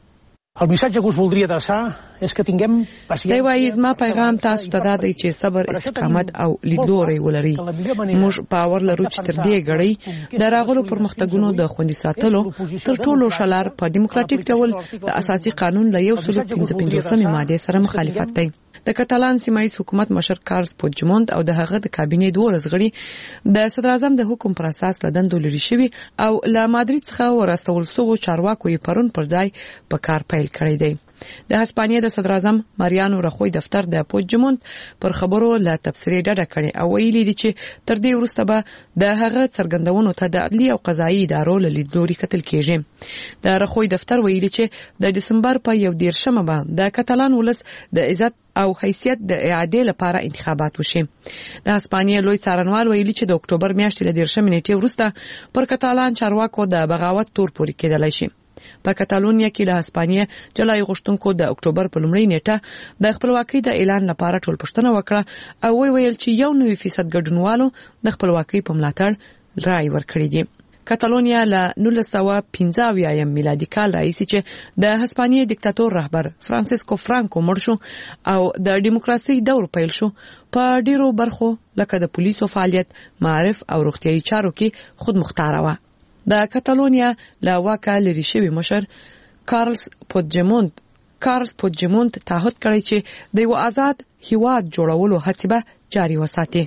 El missatge que us voldria adreçar és que tinguem paciència. دی وایي زما پیغام تاسو ته دا دی چې صبر، استقامت او لیدلوری ولرئ. موږ باور لرو چې تر دې غړي د راغلو پرمختګونو د خوندي ساتلو تر ټولو شلار په دیموکراتیک ډول د اساسي قانون له 155 ماده سره مخالفت دی. د کاتالان سیمایي حکومت مشر کارلس پوجمونت او د هغه د کابینې 12 غړي د صدر اعظم د حکم پر اساس لدندو لري شوی او له مادرید څخه ورستول سو چارواکو یې پرون پر ځای په کار پیل کړی دی. د هسپانیا د صدر اعظم ماریانو رخوی دفتر د پوجمونت پر خبرو لا تفسیری ډډه کړي او ویلي دي چې تر دې وروسته به د هغه څرګندونو ته د عدلي او قضایي ادارو له لیدلوري کتل کیږي. د رخوی دفتر ویلي چې د دسمبر په 11 به د کاتالان ولس د عزت او حیثیت د اعاده لپاره انتخابات وشي. د هسپانیا لوی څارنوال ویلي چې د اکتوبر میاشتې له 10 نیټې وروسته پر کاتالان چارواکو د بغاوت تور پورې کېدلای شي. په کاتالونیا کې له هسپانیا جلای غوښتونکو د اکتوبر په لومړۍ نیټه د خپلواکۍ د اعلان لپاره ټول پوښتنه وکړه او ویل چې 1% ګډونوالو د خپلواکۍ په ملاتړ رائے ورکړی دی. کاتالونیا له 1915 میلادي کال راهیسې چې د هسپانیا دیکتاتور رهبر فرانسیسکو فرانکو مړ شو او د دیموکراسي دور پیل شو، په ډیرو برخو لکه د پولیسو فعالیت، معارف او روغتیايي چارو کې خود مختاره و. د کاتالونیا له واکه لري شوی مشر کارلس پوجمونت تعهد کړی چې د یو آزاد هیواد جوړولو هڅې به جاري وساتي.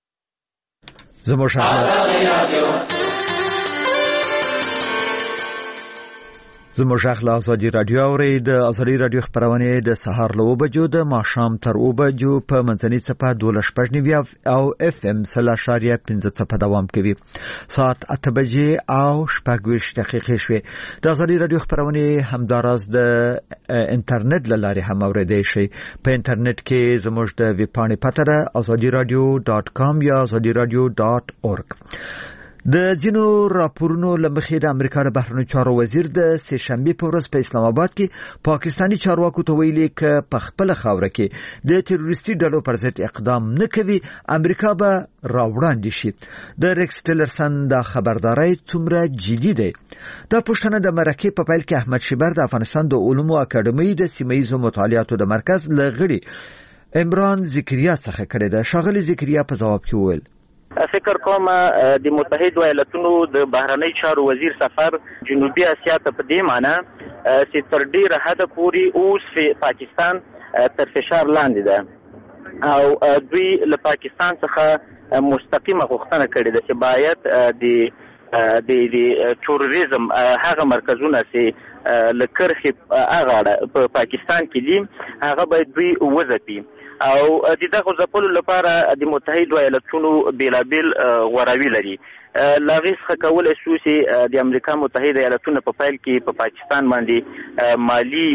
زموږ غږ له آزادي رادیو اوري. د آزادي رادیو خبرونه د سهار له 9 بجو د ماښام تر 9 بجو په منځنۍ صفه 12.9 او FM 0.15 صفه دوام کوي. ساعت 8 بجې او 20 دقیقې شوي. د آزادي رادیو خبرونه همداراز د انټرنیټ له لارې هم اوریدای شي. په انټرنیټ کې زموږ د ویب پاڼې پته ده azadiradio.com یا azadiradio.org. د ځینو راپورونو لمخې د امریکا د بهرنیو چارو وزیر د سه شنبه په ورځ په اسلام آباد کې پاکستانی چارواکو ته ویلي ک په خپل خاوره کې د تروریستي ډلو پر ضد اقدام نه کوي، امریکا به راوړاندې شي. د ریکس ټیلرسن د خبرداري څومره جدي ده؟ دا پښتنه د مرکه په پیل کې احمد شیبر د افغانستان د علومو اکاډمي د سیمایي مطالعاتو د مرکز لغړي عمران ذکریا څخه کړی ده. شاغلی ذکریا په جواب کې وویل فکر کوم د متحده ایالاتونو د بهرنی چارو وزیر سفر جنوبي اسیا ته په دې معنی چې تر ډیره حد پورې اوس په پاکستان تر فشار لاندې ده او دوی له پاکستان څخه مستقیمه غوښتنه کړې ده چې باید د تروریزم هغه مرکزونه چې لکرخي هغه په پاکستان کې دي هغه باید دوی وځپي او د دغه ځپلو لپاره د متحده ایالاتونو بیلابیل غوراوي لري. لاغیس خکول شو چې د امریکا متحده ایالاتونو په فایل کې په پاکستان باندې مالی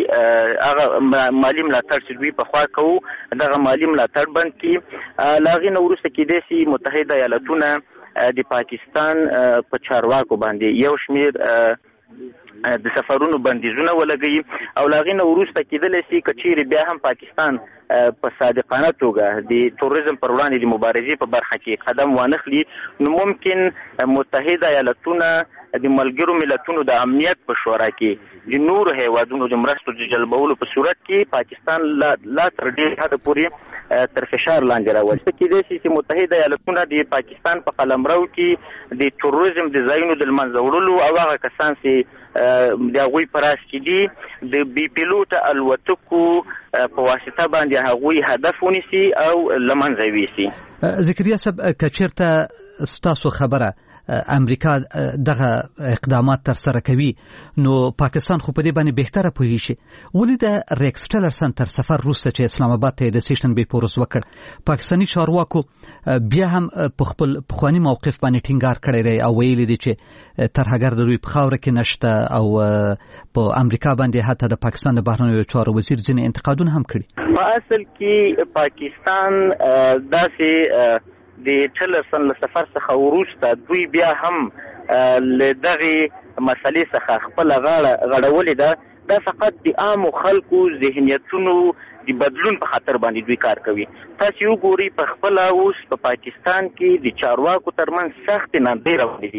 ملاتړ چې دوی په خوا کوي دغه مالی ملاتړ بند کی لاغي نو ورسته کې د سي متحده ایالاتونو د پاکستان په چارواکو باندې یو شمیر د سفرونو بندیزونه ولګي او لاغینه ورسته کېدل شي کچيري بیا هم پاکستان په صادقانه توګه د تروریزم پر وړاندې د مبارزې په برخه کې قدم وانخلي نو ممکن متحده ایالاتونه د ملګرو ملتونو د امنیت په شورا کې د نور هیوادونو د مرستو د جلبولو په صورت کې پاکستان لا تر ډېر حد پورې تر فشار لاندې راوړي. کېدای شي چې متحده ایالاتونه د پاکستان په قلمرو کې د تروریزم د ځایونو د منځه وړلو او هغه کسان چې د هغوی پراس کې دي د بي پیلوټ الوتکو په واسطه باندې هغوی هدف ونیسي او لمنځه ویسي. ذکریا صاحب کچیرته ستاسو خبره امریکا دغه اقدامات تر سره کوي نو پاکستان خو په دې باندې بهتره پوهیږي شي ولې د ریکس ټیلرسن تر سفر وروسته چې اسلام آباد ته د سیشن به پورس وکړ پاکستانی چارواکو بیا هم په خپل پخوانی موقف باندې ټینګار کړی دی او ویلي دی چې ترهګر د دوی په خاوره کې نشته او په امریکا باندې حتی د پاکستان د بهرنیو چارو وزیر ځینې انتقادونه هم کړي. په اصل کې پاکستان داسې د ټیلرسن له سفر څخه وروسته دوی بیا هم له دغه مسلې څخه خپل غړولې ده دا فقط د عام خلکو ذهنیتونو د بدلون په خاطر باندې دوی کار کوي. تاسو یو ګوري په خپل اوس په پاکستان کې د چارواکو ترمنځ سخت ناندې روانې دي.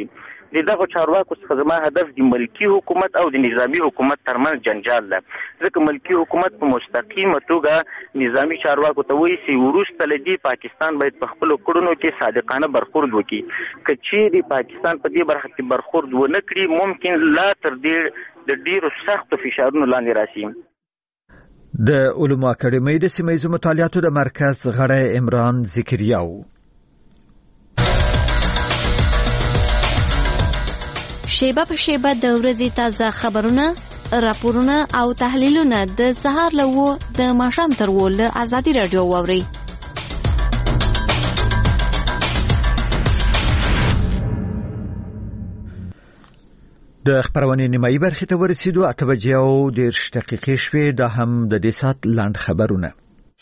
د دغه چارواکو څخه زما هدف د ملکی حکومت او د نظامی حکومت ترمنځ جنجال ده. ځکه ملکی حکومت په مستقیمه توګه نظامی چارواکو ته وایي چې وروسته له دې پاکستان باید په خپلو کړنو کې صادقانه برخورد وکړي. که چیرې پاکستان په دې برخه کې برخورد ونه کړي ممکن لا تر دې د ډیرو سختو فشارونو لاندې راشي. د علومو اکاډمۍ د سیمه‌ییزو مطالعاتو د مرکز غړی عمران ذکریاو. شیبه په شیبه د ورځې تازه خبرونه، راپورونه او تحلیلونه د سهار له 9 د ماښام تر 10 له آزادي رادیو واورئ. د خبرونې نیمایي برخې ته ورسېدو. 8:10 شوې. دا هم د دې سات لاند خبرونه.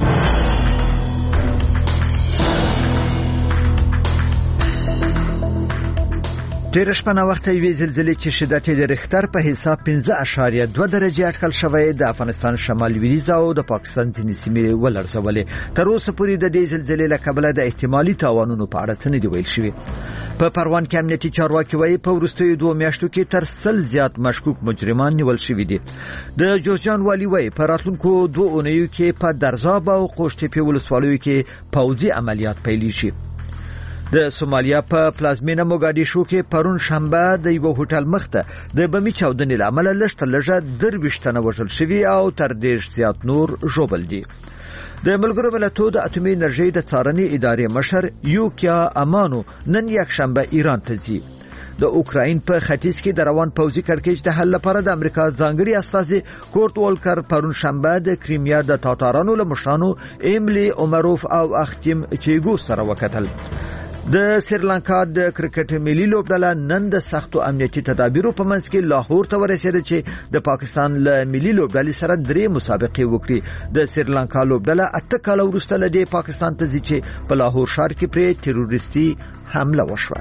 ډېر شپه وخت یوې زلزلې چې شدت یې د ریختر په حساب 5.2 درجې اټکل شوی د افغانستان شمال لویدیځ او د پاکستان ځینې سیمې ولړزولې. تر اوسه پورې د دې زلزلې له کبله د احتمالي تاوانونو په اړه څه نه دي ویل شوي. په پروان کې امنیتي چارواکي وایي په وروستیو 2 میاشتو کې تر 100 زیات مشکوک مجرمان نیول شوي دي. د جوزجان والي وایي په راتلونکو 2 اونیو کې په درزاب او قوشتېپې ولسوالیو کې پوځي عملیات پیل شي. د سومالیا په پلازمینه موګادیشو کې پرون شنبه د یو هوټل مخته د بمي چاودنې لامل لږه 23 تنه وژل شوي او تر 10 زیات نور ژوبل دي. د ملګرو ملتونو د اټومي انرژي د څارنې ادارې مشر یوکیا امانو نن یک شنبه ایران ته ځي. د اوکراین په ختیځ کې د روان پوځي کړکېچ د حل لپاره د امریکا ځانګړي استازي کورت والکر پرون شنبه د کریمیا د تاتارانو له مشرانو ایملی اومروف او اختیم چیګو سره وکتل. د سریلانکا د کرکټ ملي لوبډله نن د سختو امنیتي تدابیرو په منځ کې لاهور ته ورسېده چې د پاکستان له ملي لوبډلې سره 3 مسابقې وکړي. د سریلانکا لوبډله 8 کال وروسته له پاکستان ته ځي چې په لاهور ښار کې پرې تروریستي حمله وشوه.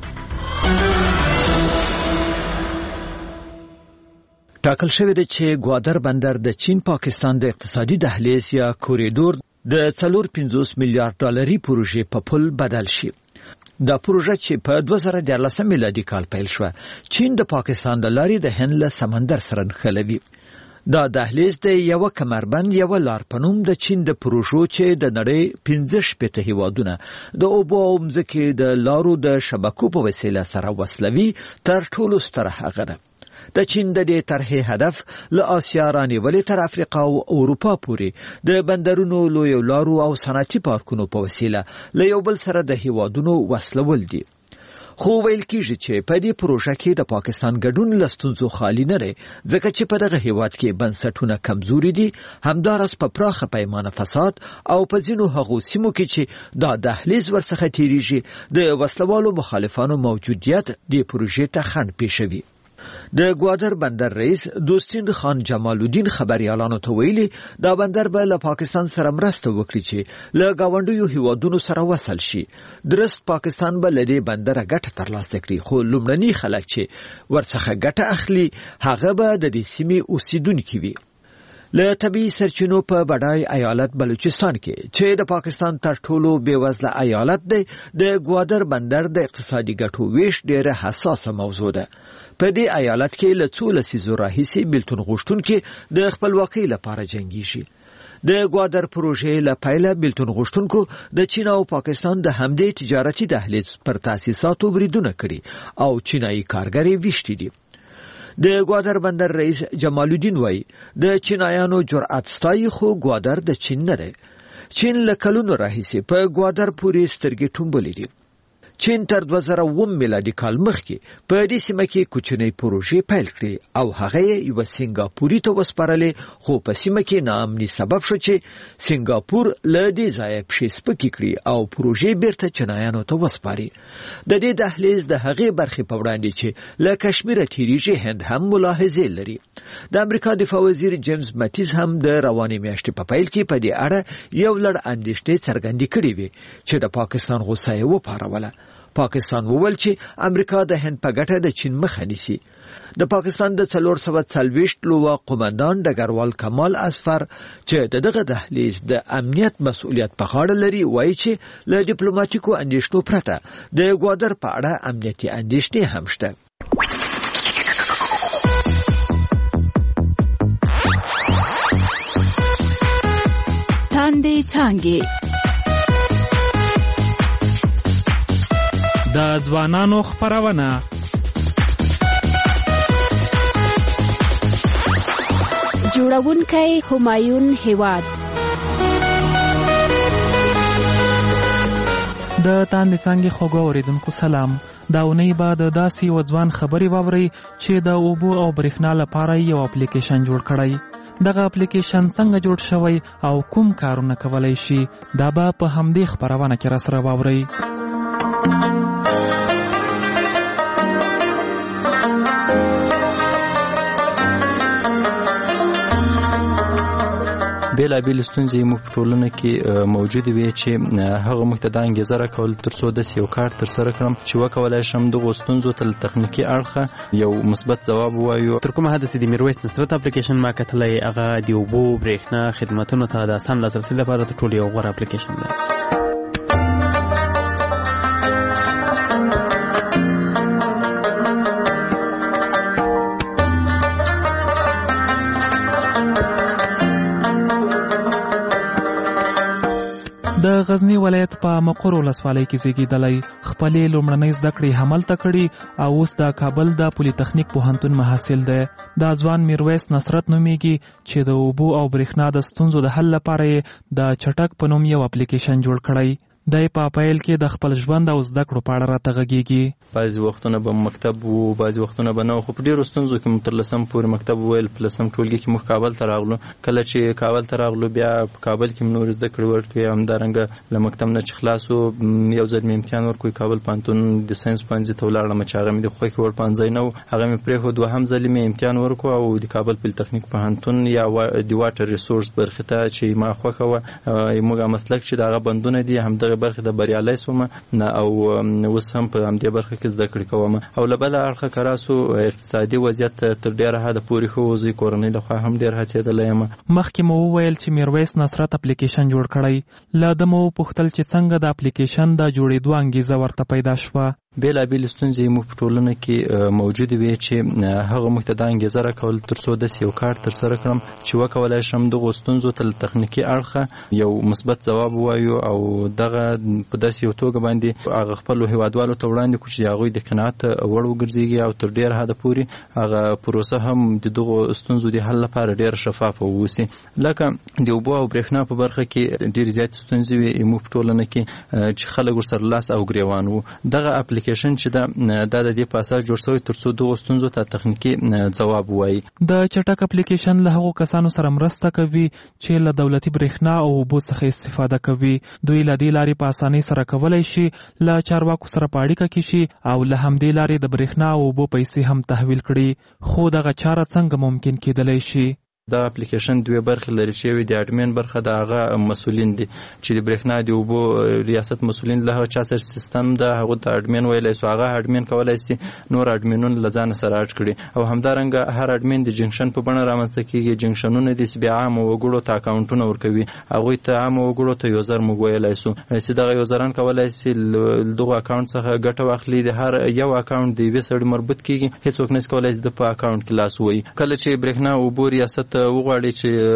ټاکل شوی دی چې ګوادر بندر د چین پاکستان د اقتصادي دهلیز یا کوریډور د 450 میلیارډ ډالري پروژې په پل بدل شي. دا پروژه چې په 2014 میلادي کال پیل شوه چین د پاکستان د لارې د هند له سمندر سره نښلوي. دا دهلیز د یو کمربند یو لار په نوم د چین د پروژو چې د نړۍ 15 هیوادونه د اوبو او مځکې د لارو د شبکو په وسیله سره وصلوي تر ټولو ستره هغه ده. د چین د دې طرحې هدف له آسیا رانیولې تر افریقا او اروپا پورې د بندرونو لویو لارو او صنعتي پارکونو په وسیله له یو بل سره د هیوادونو وصلول دي. خو ویل کیږي چې په دې پروژه کې د پاکستان ګډون له ستونزو خالی نه دی ځکه چې په دغه هیواد کې بنسټونه کمزوري دي، همدارس په پراخه پیمانه فساد او په ځینو هغو سیمو کې چې دا دهلیز ورڅخه تیریږي د وسلوالو مخالفانو موجودیت د پروژې ته خنډ پیښوي. د ګوادر بندر رئیس دوستین خان جمال الدین خبريالانو ته ویلي دا بندر به له پاکستان سره مرسته وکړي چې له گاونډیو هیوادونو سره وصل شي. درست پاکستان به له دې بندر ګټه ترلاسه کړي خو لومړني خلک چې ورڅخه ګټه اخلي هغه به د دې سیمې اوسیدونکي وي. له طبي سرچینو په بډای ایالت بلوچستان کې چې د پاکستان تر ټولو بیوزله ایالت دی د ګوادر بندر د اقتصادي ګټو ویش ډیره حساسه موضوع ده. په دې ایالت کې له څو لسیزو راهیسې بیلتون غوښتونکو د خپلواکۍ لپاره جنګیږي. د ګوادر پروژې له پیله بیلتون غوښتونکو د چین او پاکستان د همدې تجارتي دهلیز پر تاسیساتو بریدونه کړي او چینایي کارګر ویشتي دي. د ګوادر بندر رئیس جمال الدین وایي د چینایانو جرأت ستایي خو ګوادر د چین نه دی. چین له کلونو راهیسې په ګوادر پورې سترګې ټومبلې دي. چین تر 2009 میلادي کال مخکې په دې سیمه کې کوچنۍ پروژې پیل کړې او هغه یو سنگاپوري ته وسپارلې خو په سیمه کې ناامني سبب شو چې سنگاپور له دې ځای پښې سپکې کړې او پروژې بیرته چینایانو ته وسپاري. د دې دهلیز د هغې برخې په وړاندې چې له کشمیر تیریږي هند هم ملاحظې لري. د امریکا دفاع وزیر جیمز ماتیز هم د روانې میاشتې په پیل کې په دې اړه یو لړ اندېښنې څرګندې کړې وې چې د پاکستان غوسه یې وپاروله. پاکستان وویل چې امریکا د هند په ګټه د چین مخه نیسي. د پاکستان د 440 لوا قومندان ډګروال کمال اظفر چې دغه دهلیز د امنیت مسؤلیت په غاړه لري وایي چې له ډیپلوماټیکو اندیشنو پرته د اکوادور په اړه امنیتي اندیشنې هم شته. تاندې څانګې د ځوانانو خبرونه جوړونکی همایون هیواد. د تاندې څانګې خوږو اوریدونکو سلام. دا اونۍ به د داسې یو ځوان خبرې واورئ چې د اوبو او برېښنا لپاره یو اپلیکیشن جوړ کړی. دغه اپلیکیشن څنګه جوړ شوی او کوم کارونه کولای شي دا به په همدې خبرونه کې راسره واورئ. بیلابیل ستونزې موږ په ټولنه کې موجود وي چې هغه موږ ته د انګیزه راکول ترڅو داسې یو کار ترسره کړم چې وکولای شم دغو ستونزو ته له تخنیکي اړخه یو مثبت ځواب ووایو. تر کومه حده چې د میرویس نصرت اپلیکیشن ما کتلی هغه د اوبو برېښنا خدمتونو ته د اسان لاسرسي لپاره تر ټولو یو غوره اپلیکیشن دی. د غزنی ولایت په مقر ولسوالۍ کې زیږیدلی، خپلې لومړنۍ زده کړې هملته کړي او اوس د کابل د پولی تخنیک پوهنتون محصل دی. دا ځوان میرویس نصرت نومیږي چې د اوبو او برېښنا د ستونزو د حل لپاره یې د چټک په نوم یو اپلیکیشن جوړ کړی. دی په پیل کې د خپل ژوند او زده کړو په اړه راته غږیږي. بعضې وختونه به مکتب وو، بعضې وختونه به نه وو، خو په ډېرو ستونزو کې مو تر لسم پورې مکتب وویل. په لسم ټولګي کې موږ کابل ته راغلو. کله چې کابل ته راغلو بیا په کابل کې مو نورې زده کړې وکړې. همدارنګه له مکتب نه چې خلاص وو یو ځل مې امتحان ورکړو کابل پوهنتون د ساینس پوهنځي ته ولاړم چې هغه مې د خوښې وړ پوهنځی نه و، هغه مې پرېښود. دوهم ځل مې امتحان ورکړو او د کابل پولی تخنیک پوهنتون یا د واټر ریسورس برخې ته چې ما خوښه وه موږ مسلک چې د هغه بندونه دي همدغه برخې ته بریالی سوم او اوس هم په همدې برخه کې زده کړې کوم. او له بله اړخه که راسو اقتصادي وضعیت تر ډېره حده پورې ښه و، زه کورنۍ لخوا هم ډېر هڅېدلی یم. مخکې مو وویل چې میرویس نصرت اپلیکیشن جوړ کړی. له ده مو وپوښتل چې څنګه د اپلیکیشن د جوړېدو انګیزه ورته پیدا شوه. بیلابیل ستونزې موږ په ټولنه کې موجود وي چې هغه موږ ته د انګیزه راکول ترڅو داسې یو کار ترسره کړم چې وکولای شم دغو ستونزو ته له تخنیکي اړخه یو مثبت ځواب ووایو او دغه په داسې یو توګه باندې هغه خپلو هیوادوالو ته وړاندې کړو چې هغوی د قناعت وړ وګرځېږي او تر ډېر حده پورې هغه پروسه هم د دغو ستونزو د حل لپاره ډېر شفافه واوسي. لکه د اوبو او برېښنا په برخه کې ډېرې زیاتې ستونزې وي موږ په ټولنه کې چې خلک ورسره لاس او ګرېوان وو. دغه اپلیکیشن چې دا د دې په اساس جوړ شوی ترڅو دغو ستونزو ته تخنیکي ځواب ووایي. د چټک اپلیکیشن له هغو کسانو سره مرسته کوي چې له دولتي برېښنا او اوبو څخه استفاده کوي. دوی له دې لارې په اسانۍ سره کولی شي له چارواکو سره په اړیکه کې شي او له همدې لارې د برېښنا او اوبو پیسې هم تحویل کړي. خو دغه چاره څنګه ممکن کېدلی شي؟ دا اپلیکیشن دوه برخې لري چې وي د اډمین برخه د هغه مسولین دي چې د برېښنا د اوبو ریاست مسولین له چا سره سیستم د هغه د اډمین ویلای سو هغه اډمین کولای شي نور اډمینون لزان سره اډ کړي او همدارنګه هر اډمین د جنکشن په بڼه رامنځته کیږي. جنکشنونه د بیا عام وګړو ته اکاونټونه ورکوي، هغه ته عام وګړو ته یوزر مو ویلای سو چې دغه یوزران کولای شي دغه اکاونټ څخه ګټه واخلي. د هر یو اکاونټ د یوې سره مربوط کیږي، هیڅوک نس کولای شي د په اکاونټ کې لاس وي. کله چې برېښنا او اوبو ریاست وغواړي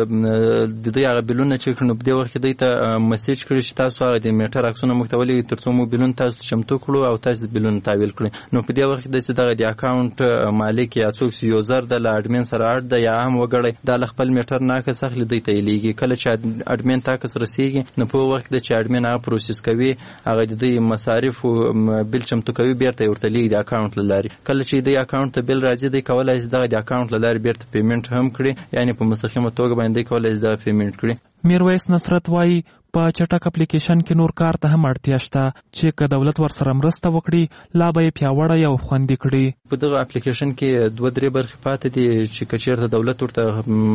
چې د دې هغه بلونه چې کړنو په دې وخت کې دوی ته میسج کړي چې تاسو هغه د میټر عکسونه موږ ته ولېږئ ترڅو موږ بلون تاسو چمتو کړو او تاسو بلون تحویل کړئ. نو په دې وخت کې داسې دغه د اکاونټ مالک یا څوک یوزر د اډمین سره اډ د یا هم وګړی د خپل میټر ناقص اخلي دوی ته لیږي. کله چې اډمین تاکس رسیږي نو په وخت کې چې اډمین هغه پروسس کوي هغه د دې مصارف او بل چمتو کوي بیرته ورته لیږي د اکاونټ لاري. کله چې د اکاونټ ته بل راځي د کولای شي دغه د اکاونټ لاري بیرته پیمنټ هم کړي، یعنی په مستقیمه توګه باندې کولای شي دا پیمنټ کړي. میرویس نصرت وایي په چټک اپلیکیشن کې نور کار ته هم اړتیا شته چې که دولت ورسره مرسته وکړي لا به یې پیاوړی او خوندي کړي. په دغه اپلیکیشن کې 2-3 برخې پاتې دي چې که چېرته دولت ورته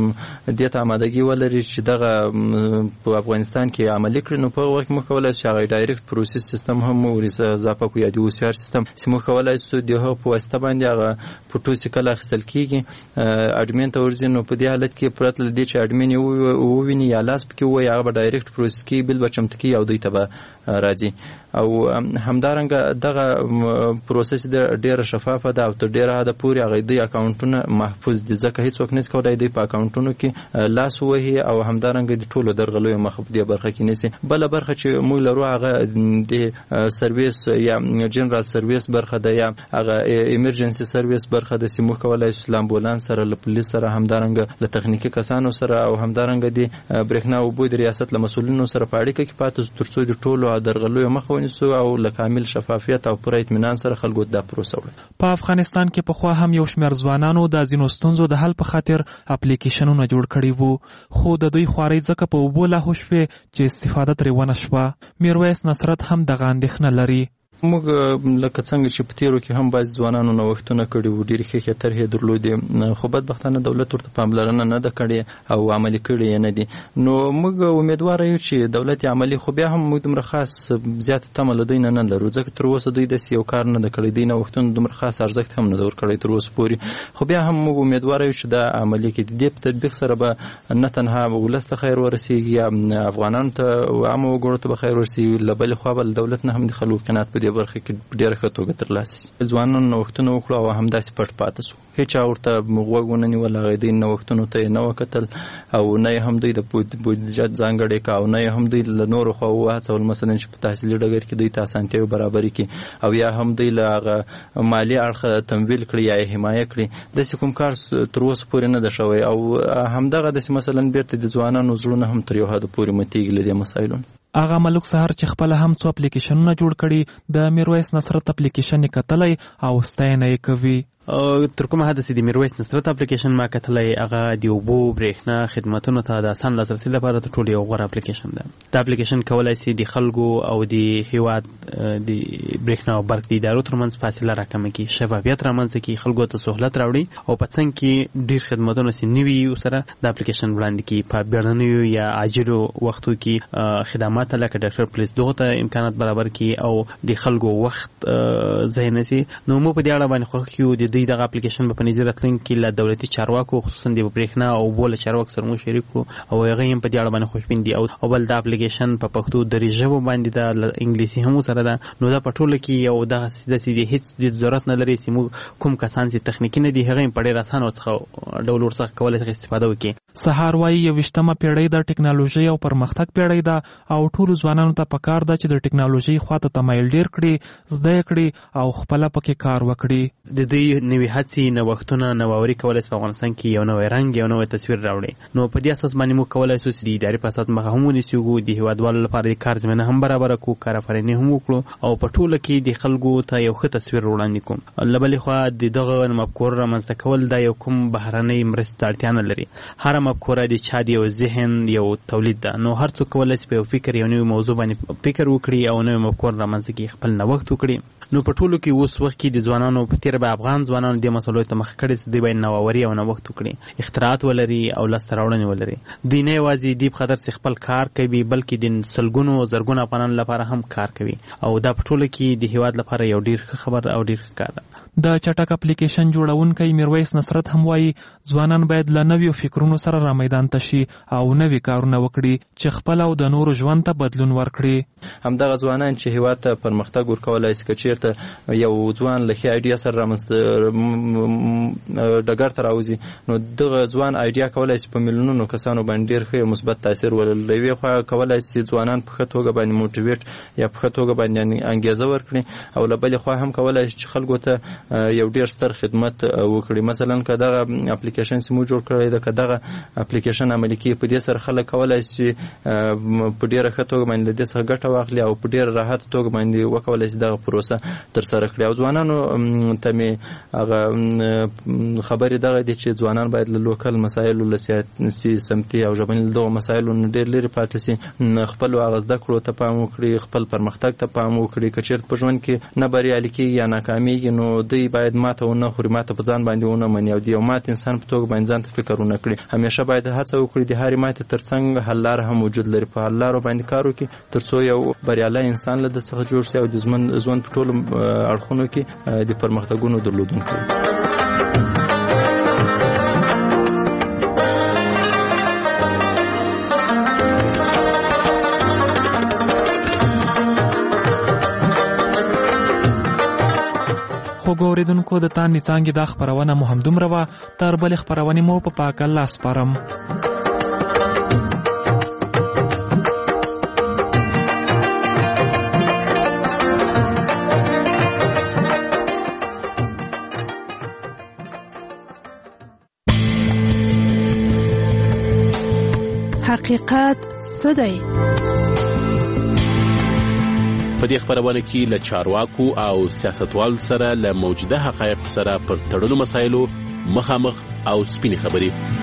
دې ته آمادګي ولري چې دغه په افغانستان کې عملي کړي نو په هغه وخت موږ کولی شو هغه ډایرکټ پروسس سیستم هم وروسته اضافه کړو یا د OCR سیستم چې موږ کولی شو د هغه په واسطه باندې هغه فوټو چې کله اخیستل کېږي اډمین ته ورځي نو په دې حالت کې پرته له دې چې اډمین یې وویني یا لاس پکې ووایي هغه به ډایرکټ پروسس کېږي بل به چمتو کېږي او دوی ته به راځي او همدارنګه دغه پروسس ډېره شفافه ده او تر ډېره حده پورې هغه دوی اکاونټونه محفوظ دي ځکه هېڅوک نشي کولی دوی په اکاونټونو کې لاس ووهي او همدارنګه د ټولو درغلیو مخه په دې برخه کې نیسي. بله برخه چې موږ لرو هغه د سرویس یا جنرال سرویس برخه ده یا هغه ایمرجنسي سرویس برخه ده چې موږ کولی شو له امبولانس سره له پولیس سره همدارنګه له تخنیکي کسانو سره او همدارنګه د برېښنا اوبو د ریاست له مسؤلینو سره په اړیکه کې پاتې تر څو د ټولو درغلیو مخه ونیسو او له کامل شفافیت او پوره اطمینان سره خلکو دا پروسه وړي. په افغانستان کې پخوا هم یو شمېر ځوانانو د ځینو ستونزو د حل په خاطر اپلیکیشنونه جوړ کړي وو خو د دوی خوارۍ ځکه په اوبو لاهو شوې چې استفاده ترې ونه شوه. میرویس نصرت هم دغه اندېښنه لري. موږ لکه څنګه چې په تیرو کې هم بعضې ځوانانو نوښتونه کړي وو ډېرې ښې طرحې درلودې خو بدبختانه دولت ورته پاملرنه نه ده کړې او عملي کړې یې نه دي نو موږ امیدواره یو چې دولت یې عملي خو بیا هم موږ دومره خاص زیاته تمه له دوی نه لرو ځکه تر اوسه دوی داسې یو کار نه ده کړی دوی نوښتونه دومره خاص ارزښت هم نه ده ورکړی تر اوسه پورې خو بیا هم موږ امیدواره یو چې دا عملي کړي. د دې په تطبیق سره به نه تنها ولس ته خیر ورسېږي یا افغانانو ته عامو وګړو ته به خیر ورسېږي له بلې خوا به دولت نه هم د خلکو قناعت په دې برخه کې ډېره ښه توګه ترلاسه شي. ځوانانو نوښتونه وکړو او همداسې پټ پاتې شو هېچا ورته غوږ ونه نیول هغې دوی نوښتونو ته یې نه وکتل او نه یې هم دوی د بودیجه ځانګړې کړه او نه یې هم دوی له نورو خوا وهڅول مثلا چې په تحصیلي ډګر کې دوی ته اسانتیاوې برابرې کړي او یا هم دوی له هغه مالي اړخه تمویل کړي یا یې حمایه کړي. داسې کوم کار تر اوسه پورې نه ده شوی او همدغه داسې مثلا بیرته د ځوانانو زړونه هم تر یو حده پورې متېږي له دې مسایلو. اغا ملک سهار چې خپل هم څو اپلیکیشنونه جوړ کړي د میرویس نصرت اپلیکیشن کتلای او ستاینه یې کوي. تر کومه حد چې د میرویس نصرت اپلیکیشن ما کتلای هغه د اوبو برېښنا خدماتونو ته د آسان لاسرسي لپاره تر ټولو یو غوره اپلیکیشن ده. دا اپلیکیشن کولای شي د خلکو او د هیواد د برېښنا او برق د ادارو ترمنځ فاصله راکمه کړي شفافیت رامنځته کړي خلکو ته سهولت راوړي او په څنګ کې ډېر خدماتونه چې نوي سره د اپلیکیشن وړاندې کړي په بیړنیو یا عاجلو وختو کې خدمات لکه ډاکټر پولیس دغه ته امکانات برابر کړي او د خلکو وخت ضایع نه شي. نو موږ په دې اړه باندې خوښ یو د دغه اپلیکیشن په نظر راتلونکي کې له دولتي چارواکو خصوصا د برېښنا او بول چارواکو سره مو شریک کړو او هغه هم په دې اړه باندې خوشبین دي او بل د اپلیکیشن په پښتو درې ژبو باندې د انګلیسي هم سره ده. نو دا په ټوله کې یو د هیڅ د ضرورت نه لري چې موږ کوم کسان چې تخنیکی نه دي هغه په ډېر اسانه ورڅخه ډول ورڅخه کولای شي استفاده وکړي. سهار وايي 21مه پیړۍ د ټکنالوژي او پرمختګ پیړۍ ده او ټول ځوانانو ته پکار ده چې د ټکنالوژي خواته تمایل ډیر کړي زده کړي او خپل پکې کار وکړي. د دې نوې هڅې نوښتونه نوآوري کولای شي په افغانستان کې یو نوې رنګ یو نوې تصویر راوړي. نو په دې اساس باندې موږ کولای شو چې د اداري فساد مخه هم ونیسو د هیوادوالو لپاره د کار زمینه هم برابر کړو کارآفریني هم وکړو او په ټوله کې د خلکو ته یو ښه تصویر وړاندې کوم. له بلې خوا د دغه مفکور رامنځته کول دا یو کوم بهرنۍ مرستې اړتیا نه لري. هر مفکوره د چا د یو ذهن یو تولید ده. نو هر څوک کولای شي په فکر یو نوې موضوع باندې فکر وکړي او نوې مفکور رامنځته کړي خپل نوښت وکړي. نو په ټولو کې اوس وخت کې د ځوانانو په تیر به افغان ځوانانو د مسلو ته مخ کړي چې دوی باید نوآوري او نوښت وکړي اختراعات ولري او لاسته راوړنې ولري. دوی نه یوازې دې په خاطر چې خپل کار کوي بلکې د سلګونو زرګونو افغانانو لپاره هم کار کوي او دا په ټوله کې د هیواد لپاره یو ډیر ښه خبر او ډیر ښه کار ده. د چټک اپلیکیشن جوړونکی میرویس نصرت هم وایي ځوانان باید له نویو فکرونو سره را میدان ته شي او نوي کارونه وکړي چې خپل او د نورو ژوند ته بدلون ورکړي. همدغه ځوانان چې هیواد ته پرمختګ ورکولای شي که چېرته یو ځوان له ښې ایډیا سره ډګر ته راوځي نو دغه ځوان ایډیا کولای شي په میلیونونو کسانو باندې ډېر ښه مثبت تاثیر ولري. له یوې خوا کولای شي ځوانان په ښه توګه باندې موټیویټ یا په ښه توګه باندې انګېزه ورکړي او له بلې خوا هم کولای شي چې خلکو ته یو ډېر ستر خدمت وکړي. مثلا که دغه اپلیکیشن چې موږ جوړ کړی ده که دغه اپلیکیشن عملي کوي. په دې سره خلک کولای شي په ډیره ښه توګه باندې د دې څخه ګټه واخلي او په ډیره راحت توګه باندې وکولای شي دغه پروسه تر سره کړي. او ځوانانو ته مې هغه خبرې دغه دي چې ځوانان باید له لوکل مسایلو له سیاسي سمتي او ژبني دغه مسایلو ډیر لري پاتې شي، خپل هغه زده کړو ته پام وکړي، خپل پرمختګ ته پام وکړي. که چېرته په ژوند کې نه بریالي کېږي یا ناکامېږي نو دوی باید ماته ونه خوري، ماته په ځان باندې ونه مني او د یو مات انسان په توګه باندې ځان ته فکر ونه کړي. همیشه باید هڅه وکړي د هرې ماتې تر څنګ حل لاره هم وجود لري، په حل لارو باندې کار وکړي تر څو یو بریالی انسان له ده څخه جوړ شي او د ژوند په ټولو اړخونو کې د پرمختګونو درلودونکی. خوږو اورېدونکو د تاندې څانګې دا خپرونه مو همدومره وه. تر بلې خپرونې مو په پاک الله سپارم. حقیقت څه دی؟ په دې خبرونه کې له چارواکو او سیاستوالو سره له موجوده حقایق سره پر تړلو مسایلو مخامخ او سپینې خبرې.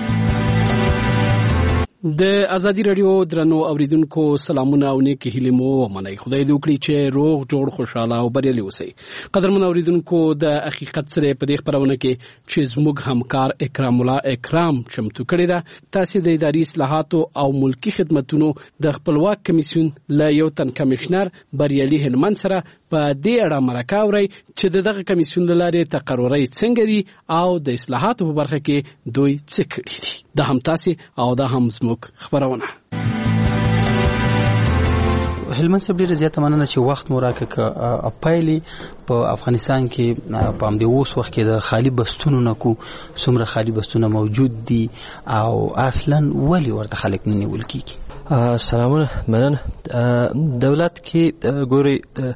د ازادي رادیو درنو اوریدونکو سلامونه او نیک هیلې مو ومنئ. خدای دې وکړي چې روغ جوړ خوشاله او بریالي اوسئ. قدرمن اوریدونکو د حقیقت سره په دې خبرونه کې چې زموږ همکار اکرام الله اکرام چمتو کړی ده. تاسو د اداري اصلاحاتو او ملکی خدماتو د خپلواک کمیسیون له یو تن کمشنر بریالي هلمند سره په دې اړه مرکه اوري چې دغه کمیسیون لاره تقرری څنګه دي او د اصلاحاتو په برخه کې دوی څه کړی دي. دا هم تاسو او دا هم زموږ خبرونه. هلمند صاحب ډیره زیاته مننه چې وخت مو راکړ. پایلی په افغانستان کې په همدې اوس وخت کې د خالی بستونو نه کو څومره خالی بستونه موجود دي او اصلا ولی ورته خلک نه نیول کیږي؟ سلامونه، مننه. دولت کې ګوري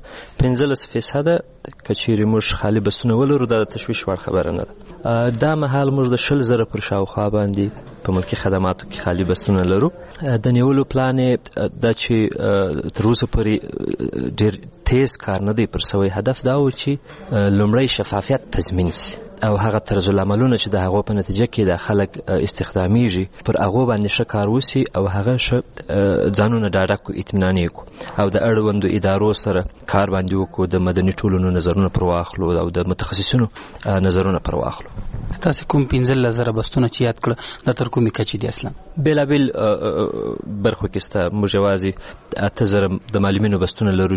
15% کچېری موږ خالی بستونه ولرو دا تشویش وړ خبره نه ده. دا مهال موږ د 100,000 پر شاوخوا باندې په ملکی خدماتو کې خالی بستونه لرو. د نیولو پلان دا چې تر اوسه پورې ډېر تیز کار نه دی پر سوی. هدف دا و چې لومړی شفافیت تضمین شي او هغه طرز العملونه چې د هغو په نتیجه کې د خلک استخدامیږي پر هغو باندې ښه کار وشي او هغه ښه ځانونه ډاډه کړو، اطمینان یې کړو او د اړوندو ادارو سره کار باندې وکړو، د مدني ټولنو نظرونه پر واخلو او د متخصصینو نظرونه پر واخلو. تاسو کوم 15,000 بستونه چې یاد کړ د تر کومې کچې دي؟ اصلا بېلابېل برخو کې سته. موږ یوازې 8,000 د معلمینو بستونه لرو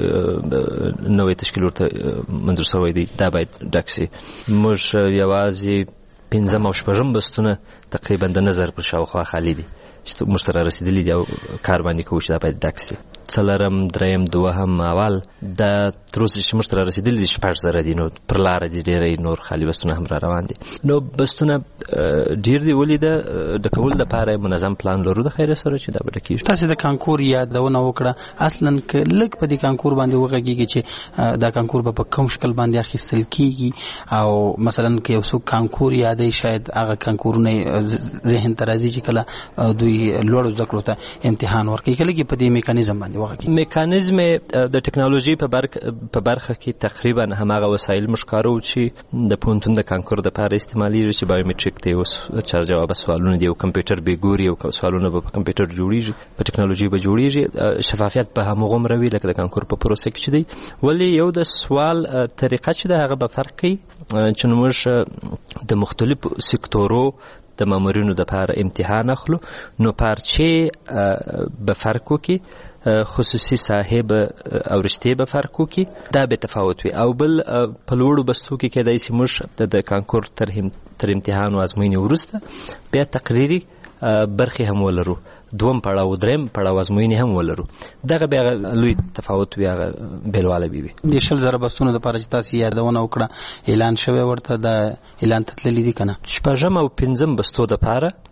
چې نوی تشکیل ورته منظور شوی دی، دا باید ډک شي. موږ یوازې 15 او 16 بستونه تقریبا د نظر پر شاوخوا خالی دي چې موږ ته رسیدلي دي او کار باندې کوو چې دا باید ډک شي. څلرم، دریم، دوهم اول دا تر اوسه چې موږ ته رسیدلي دي 6,000 دي، نو پر لاره دي ډېری نور خالي بستونه هم را روان دي. نو بستونه ډېر دي، ولې د ډکولو لپاره منظم پلان لرو د خیر سره چې دا به ډکېږي. تاسو د کانکور یادونه وکړه، اصلا که لږ په دې کانکور باندې وغږیږي چې دا کانکور به په کوم شکل باندې اخیستل کیږي او مثلا که یو څوک کانکور یادوي شاید هغه کانکورونه ذهن ته راځي چې کله دوی لوړو زده کړو ته امتحان ورکوي، کله کې په دې میکانیزم باندې میکانیزم د ټکنالوژي په برخه کې تقریبا هماغه وسایل موږ کاروو چې د پوهنتون د کانکور دپاره استعمالیږي چې بایومټریک دی، اوس چار جواب سوالونه دي او کمپیوټر به ګوري او سوالونه به په کمپیوټر جوړیږي، په ټکنالوژي به جوړیږي. شفافیت به همغومره وي لکه د کانکور په پروسه کې چې دی. ولې یو د سوال طریقه چې د هغه به فرق کوي چې موږ د مختلفو سکتورو د مامورینو دپاره امتحان اخلو، نو پارچې به فرق وکړي، خصوصي صاحب او رشتې به فرق وکړي، دا به تفاوت وي. او بل په لوړو بستو کې کېدای شي موږ د کانکور تر امتحان او ازموینې وروسته بیا تقریري برخې هم ولرو، دوم پړاو، دریم پړاو ازموینې هم ولرو. دغه بیا لوی تفاوت وي، هغه بېلوالی به وي. د 100,000 بستونو دپاره چې تاسو یادونه وکړه اعلان شوی ورته د اعلان ته تللی دي که نه؟ 6 او 5 بستو دپاره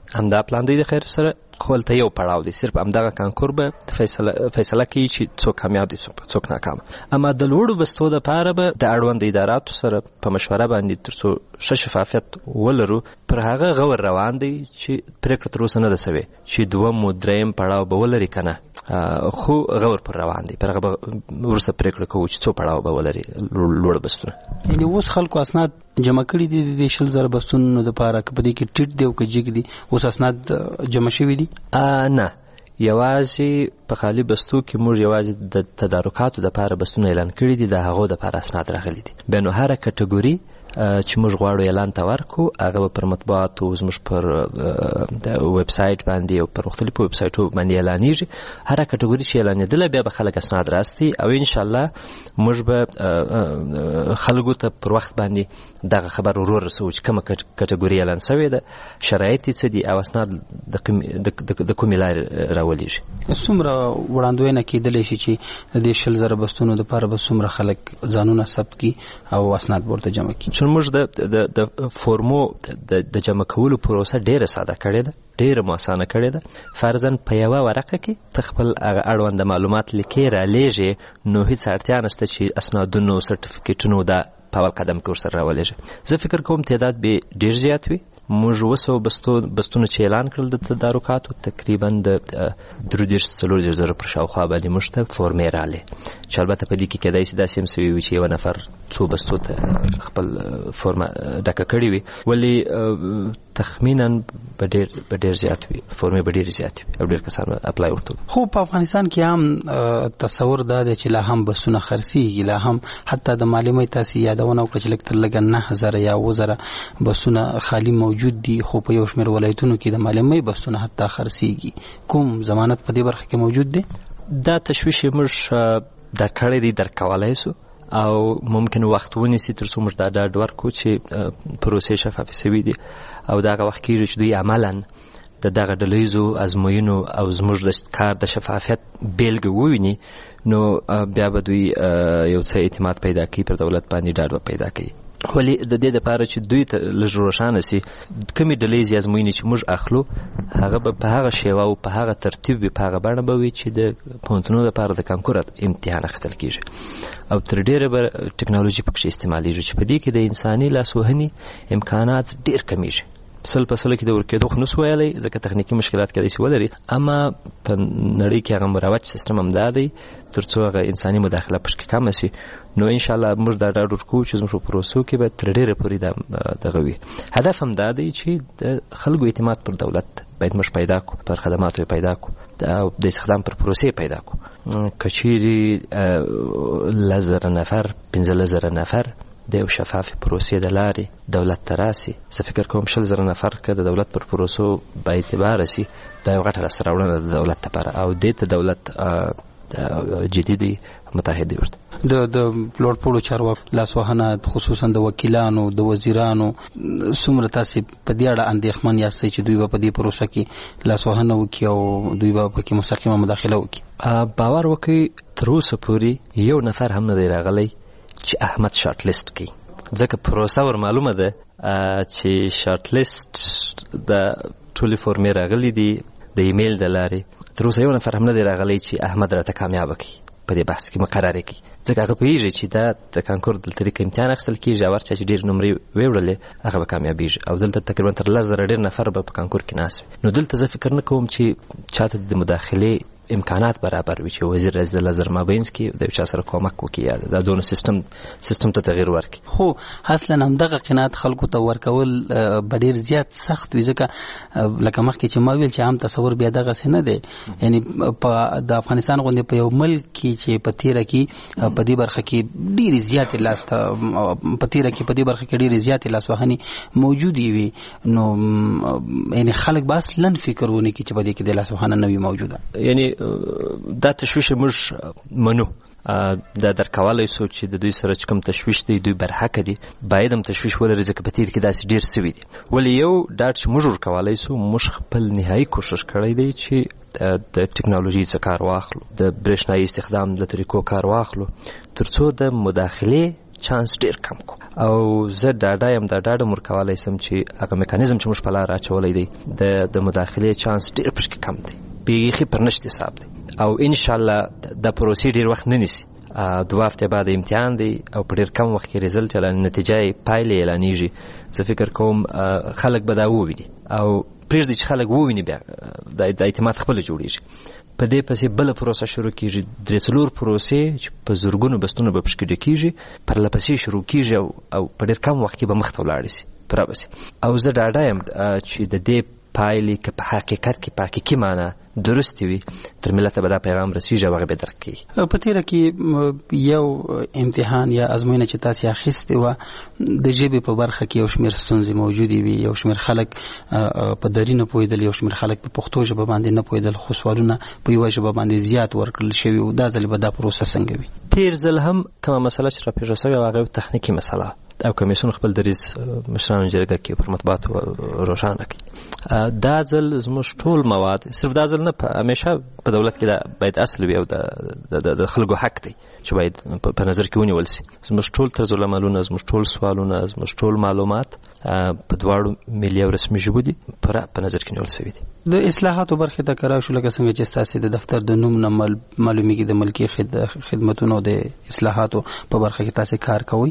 همدا پلان دی د خیر سره خپل ته یو پړاو دی صرف همدغه کانکور به فیصله کوي چې څوک کامیاب دي څوک ناکام. اما د لوړو بستو د پاره به د اړوند اداراتو سره په مشوره باندې ترڅو ښه شفافیت ولرو پر هغه غور روان دی چې پریکړه تر اوسه نه ده سوې چې دوم و دریم پړاو به ولري که نه، خو غور پر روان دی. پر هغه به وروسته پریکړه کوو چې څو پړاو به ولري لوړ بستونه. یعنې اوس خلکو اسناد جمع کړي دي د 100,000 بستونو دپاره، که په دې کې ټیټ دی او که جګ دي، اوس اسناد جمع شوي دي؟ نه، یوازې په خالي بستو کې موږ یوازې د تدارکاتو دپاره بستونه اعلان کړي دي، د هغو دپاره اسناد راغلي دي. بیا نو هره کټګوري چې موږ غواړو اعلان ته ورکړو هغه به پر مطبوعاتو زموږ پر ویب سایټ باندې او پر مختلفو ویب سایټو باندې اعلانېږي. هره کټګوري چې اعلانېدله بیا به خلک اسناد راستي او انشاءالله موږ به خلکو ته پر وخت باندې دغه خبر ورور رسوو چې کومه کټګوري اعلان سوې ده، شرایط یې څه دي او اسناد د کومې لارې راولېږي. څومره وړاندوینه کېدلی شي چې د دې 100,000 بستونو دپاره به څومره خلک ځانونه ثبت کړي او اسناد ورته جمع کړي؟ موږ د فورمو د جمع کولو پروسه ډیره ساده کړې ده، ډیره مو اسانه کړې ده. فرضاً په یوه ورقه کې ته خپل اړوند معلومات لیکې رالیږې، نو هیڅ اړتیا نشته چې اسنادونو سرټیفیکیټونو دا په اول قدم کې ورسره راولېږي. زه فکر کوم تعداد به ډیر زیات وي. موږ 200 بستونه چې اعلان کړل د تدارکاتو تقریبا د 3-4 پر شاوخوا باندې موږ ته فورمې رالې، چې البته په دې کې کېدای شي داسې هم سوي وي چې یو نفر څو بستو ته خپل فورمه ډکه کړې وي، ولې تخمینا به ډېر زیات وي، فورمې به ډېرې زیات وي او ډېر کسان اپلای ورته. خو په افغانستان کې هم تصور دا دی چې لا هم بستونه خرڅېږي، لا هم حتی د معلومې تاسې یادونه وکړه چې لږ تر لږه 9,000 یا 10,000 بستونه خالي موجود دي، خو په یو شمېر ولایتونو کې د معلومې بستونه حتی خرڅېږي. کوم ضمانت په دې برخه کې موجود دی؟ دا تشویش موږ در کړی دی، در کولای سو او ممکن وخت ونیسي تر څو موږ دا ډاډ ورکړو چې پروسې شفافې سوي دي او دغه وخت کېږي چې دوی عملاً د دغه ډلهییزو ازموینو او زموږ د کار د شفافیت بیلګه وویني، نو بیا به دوی یو څه اعتماد پیدا کوي پر دولت باندې، ډاډ به پیدا کوي. ولی د دې لپاره چې دوی ته لږ روښانه سي کومې ډلهییزې ازموینې چې موږ اخلو هغه به په هغه شیوه او په هغه ترتیب وي، په هغه بڼه به وي چې د پوهنتونونو لپاره د کانکور امتحان اخیستل کېږي او تر ډېره به ټکنالوژي پکښې استعمالیږي چې په دې کې د انساني لاسوهنې امکانات ډېر کمیږي. 100% کې د ورکېدو خو نسو ویلی ځکه تخنیکي مشکلات کېدای شي ولري، اما په نړۍ کې هغه مروج سیستم همدا دی تر څو هغه انساني مداخله پکې کمه شي. نو انشاءالله موږ دا ډاډ ورکوو چې زموږ په پروسو کې به تر ډېره پورې دغه وي. هدف همدا دی چې د خلکو اعتماد پر دولت باید موږ پیدا کړو، پر خدماتو یې پیدا کړو او د استخدام پر پروسې پیدا کړو. که چیرې 10,000 نفر 15,000 نفر د یو شفاف پروسې د لارې دولت ته راسي، زه فکر کوم 100,000 نفر که د دولت پر پروسو با اعتباره سي دا یو غټه لاسته راوړنه د دولت لپاره او دې ته دولت جدي دی متحد دی ورته. د لوړپوړو چارواکو لاسوهنه خصوصا د وکیلانو د وزیرانو څومره تاسې په دې اړه اندېښمن یاستئ چې دوی به په دې پروسه کې لاسوهنه وکړي او دوی به پکې مستقیمه مداخله وکړي؟ باور وکړئ تر اوسه پورې یو نفر هم نه دی راغلی چې احمد شارټ لیست کړي، ځکه پروسه ور معلومه ده چې شارټ لیست د ټولې فورمې راغلي دي د ایمیل د لارې. تر اوسه یو نفر هم نه دی راغلی چې احمد راته کامیابه کړي په دې بحث کې مقرره کړي، ځکه هغه پوهېږي چې دا د کانکور د طریقې امتحان اخیستل کېږي او هر چا چې ډېر نمرې ویوړلې هغه به کامیابېږي او دلته تقریبا تر 10,000 ډېر نفر به په کانکور کې ناست وي. نو دلته زه فکر نه کوم چې چاته د مداخلې امکانات برابر وي چې وزیر راځي د 10,000 مابینځ کې د یو چا سره کومک وکړي یا دا دونه سیستم ته تغیر ورکړي. خو اصلا همدغه قناعت خلکو ته ورکول به ډېر زیات سخت وي، ځکه لکه مخکې چې ما ویل چې عام تصور بیا دغسې نه دی. یعنی د افغانستان غوندې په یو ملک کې چې په تېره کې په دې برخه کې ډېرې زیاتې لاسوهنې موجودې وي، نو یعنی خلک به اصلا فکر ونه کړي چې په دې کې د لاسوهنه نه وي موجوده. یعنی دا تشویش موږ منو، دا درکولی سو چې د دوی سره چې کوم تشویش دی دوی برحقه دي، باید هم تشویش ولري ځکه په تیر کې داسې ډېر سوي دي. ولې یو ډاډ چې موږ ورکولی سو موږ خپل نهایي کوشش کړی دی چې د ټکنالوژي څخه کار واخلو، د برېښنایي استخدام د طریقو کار واخلو تر څو د مداخلې چانس ډیر کم کو او زه ډاډه یم دا ډاډه مرکوالای سم چې هغه میکانیزم چې موږ په لار اچولای دی د مداخله چانس ډیر پښکې کم دی بیخي پرنشت حساب دی او ان شاء الله د پروسې ډیر وخت نه نیسي 2 هفته بعد امتحان دی او په ډیر کم وخت کې رزلټ اعلان نتیجه پایلې اعلانېږي زه فکر کوم خلک به دا وویني او پرېږدي چې خلک وویني بیا د اعتماد خپل جوړیږي په دې پسې بل پروسه شروع کیږي 3 پروسې چې په زورګونو بستونه به پښکې ډکیږي پر لپسې شروع کیږي او په ډیر کم وخت کې به مخ ته ولاړ شي پرابسي او زه ډاډه یم چې د دې پایلې که په حقیقت کې په حقیقي معنی درست وي تر ملت به دا پیغام رسیږي هغه به درک کړي. په تیره کې یو امتحان یا ازموینه چې تاسو اخیستې و د ژبې په برخه کې یو شمېر ستونزې موجودې وي یو شمېر خلک په دري نه پوهېدل یو شمېر خلک په پښتو ژبه باندې نه پوهېدل خو سوالونه په یوه ژبه باندې زیات ورکړل شوي و دا ځل به دا پروسه څنګه وي؟ تیر ځل هم کومه مسله چې راپېښه شوې هغه یو تخنیکي مسله او کمیسیون خپل دریځ مشرانو جرګه کې پر مطبوعاتو روښانه کړي. دا ځل زموږ ټول مواد صرف دا ځل نه همیشه په دولت کې دا باید اصل وي او د خلکو حق دی چې باید په نظر کې ونیول شي. زموږ ټول طرزالعملونه زموږ ټول سوالونه زموږ ټول معلومات په دواړو ملي او رسمي ژبو دي په نظر کې نیول شوي دي. د اصلاحاتو برخې ته کراو شو لکه څنګه چې ستاسو د دفتر د نوم نه معلومیږي د ملکی خدمتونو د اصلاحاتو په برخه کې تاسو کار کوئ.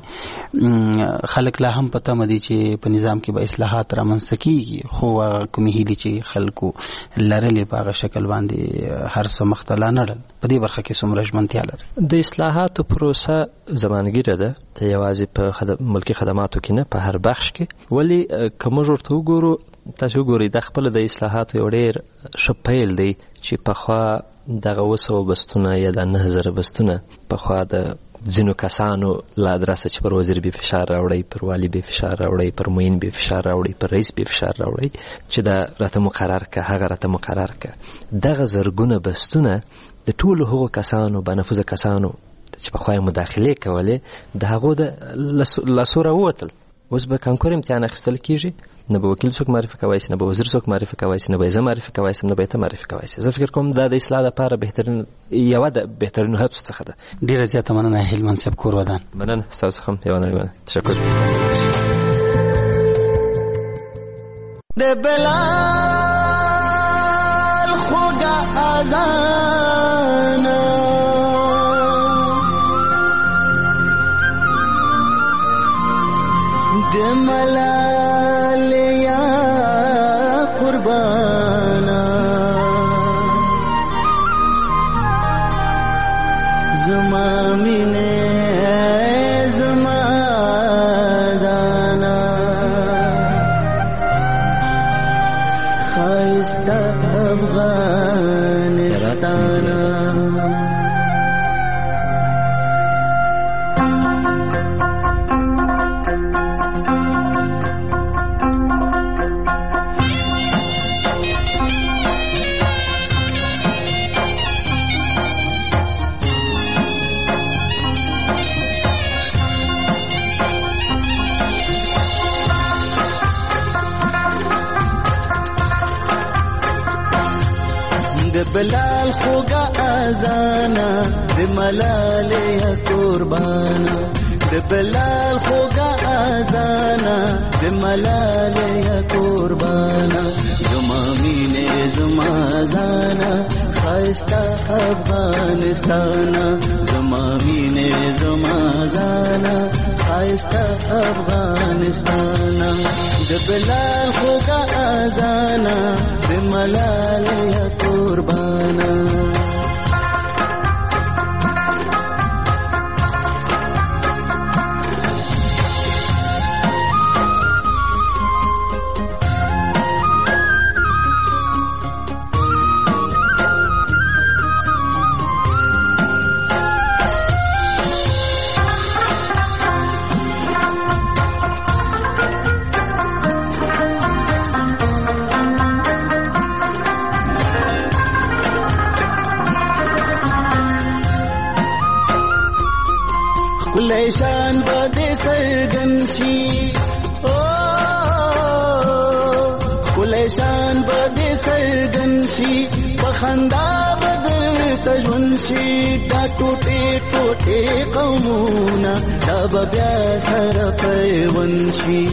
خلک لا هم پته مدي چې په نظام کې به اصلاحات رامنځته کیږي خو کومې هیلې چې خلکو لرلې په هغه شکل باندې هر څه مختلا نه لرل په دې برخه کې څومره ژمنتیا لري؟ د اصلاحاتو پروسه زمانګیره ده ته یوازې په ملکی خدماتو کې نه په هر بخش کې ولی کوم ورته وګورو تاسو وګورئ د خپل د اصلاحاتو یو ډېر ښه پیل دی چې پخوا دغه 200 بستونه یا د 9000 بستونه پخوا د ځینو کسانو له ادرسه چې پر وزیر به فشار راوړي پر والی به فشار راوړي پر معین به فشار راوړي پر رئیس به فشار راوړي چې دا راته مقرر که هغه راته مقرر که دغه زرګونه بستونه د ټولو هغو کسانو بنفوذه کسانو چې په خوای مداخله کوله د هغه د لاسوره ووتل. اوس به کانکور امتحان اخیستل کیږي نه به وکیل څوک معرفي کوي نه به وزیر څوک معرفي کوي نه به زه معرفي کوي نه به ته معرفي کوي. زه فکر کوم دا د اصلاح لپاره بهترین یو د بهترین هڅو څخه ده. ډیره زیاته مننه هیلمن صاحب کور ودان. مننه تاسو هم یو نه تشکر. د بلال خوږه اذان د ملال یا قربانا زما مینه زما دانا خایسته افغانستان د بلال خوږه اذانا د ملال یا قربانا د بلال خوږه اذانا د ملال یا قربانا زما مینه زما زانا خایسته افغانستان زما مینه زما زانا خایسته افغانستان د بلال خوږه اذانا د ملال یا قربانا شان بده سرګن شي او کله شان بده سرګن شي په خندا بدل تجون شي دا ټوټه ټوټه قومونه دا بیا سره پیوند شي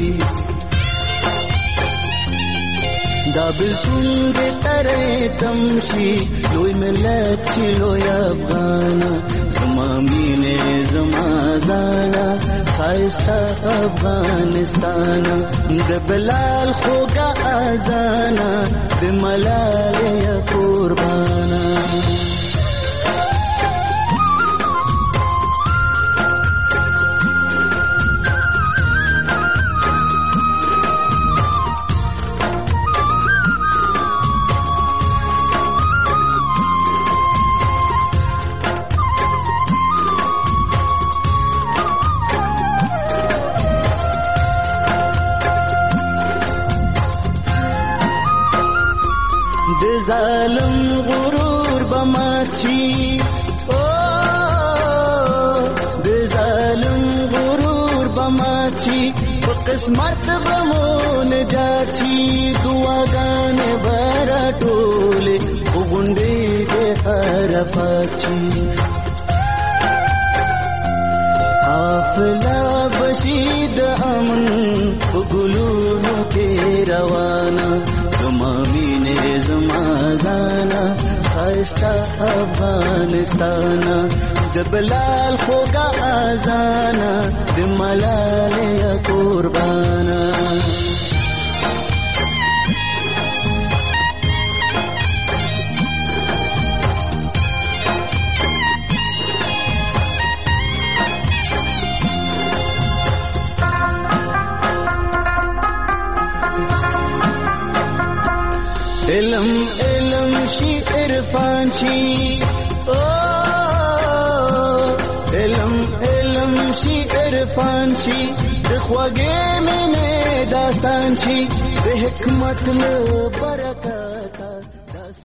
دا بلکل دې ترې تمشي لوی ملت چې لوی افغان زما مینه زما زانا خایسته افغانستان د بلال خوږه اذانا د ملالۍ قربانا ظالم غرور بماچی د ظالم غرور بماچی په قسمت بمون جاچی دعاګانې برا ټوله وګونډې د عرفاچی حافلا بشید امن وګلونو کې روانه زما مینه زما زانا خایسته افغانستان د بلال خوږه اذانا د ملالۍ قربانا علم علم شي عرفان شي علم علم شي عرفان شي د خوږې مینې داستان شي د حکمت له برکته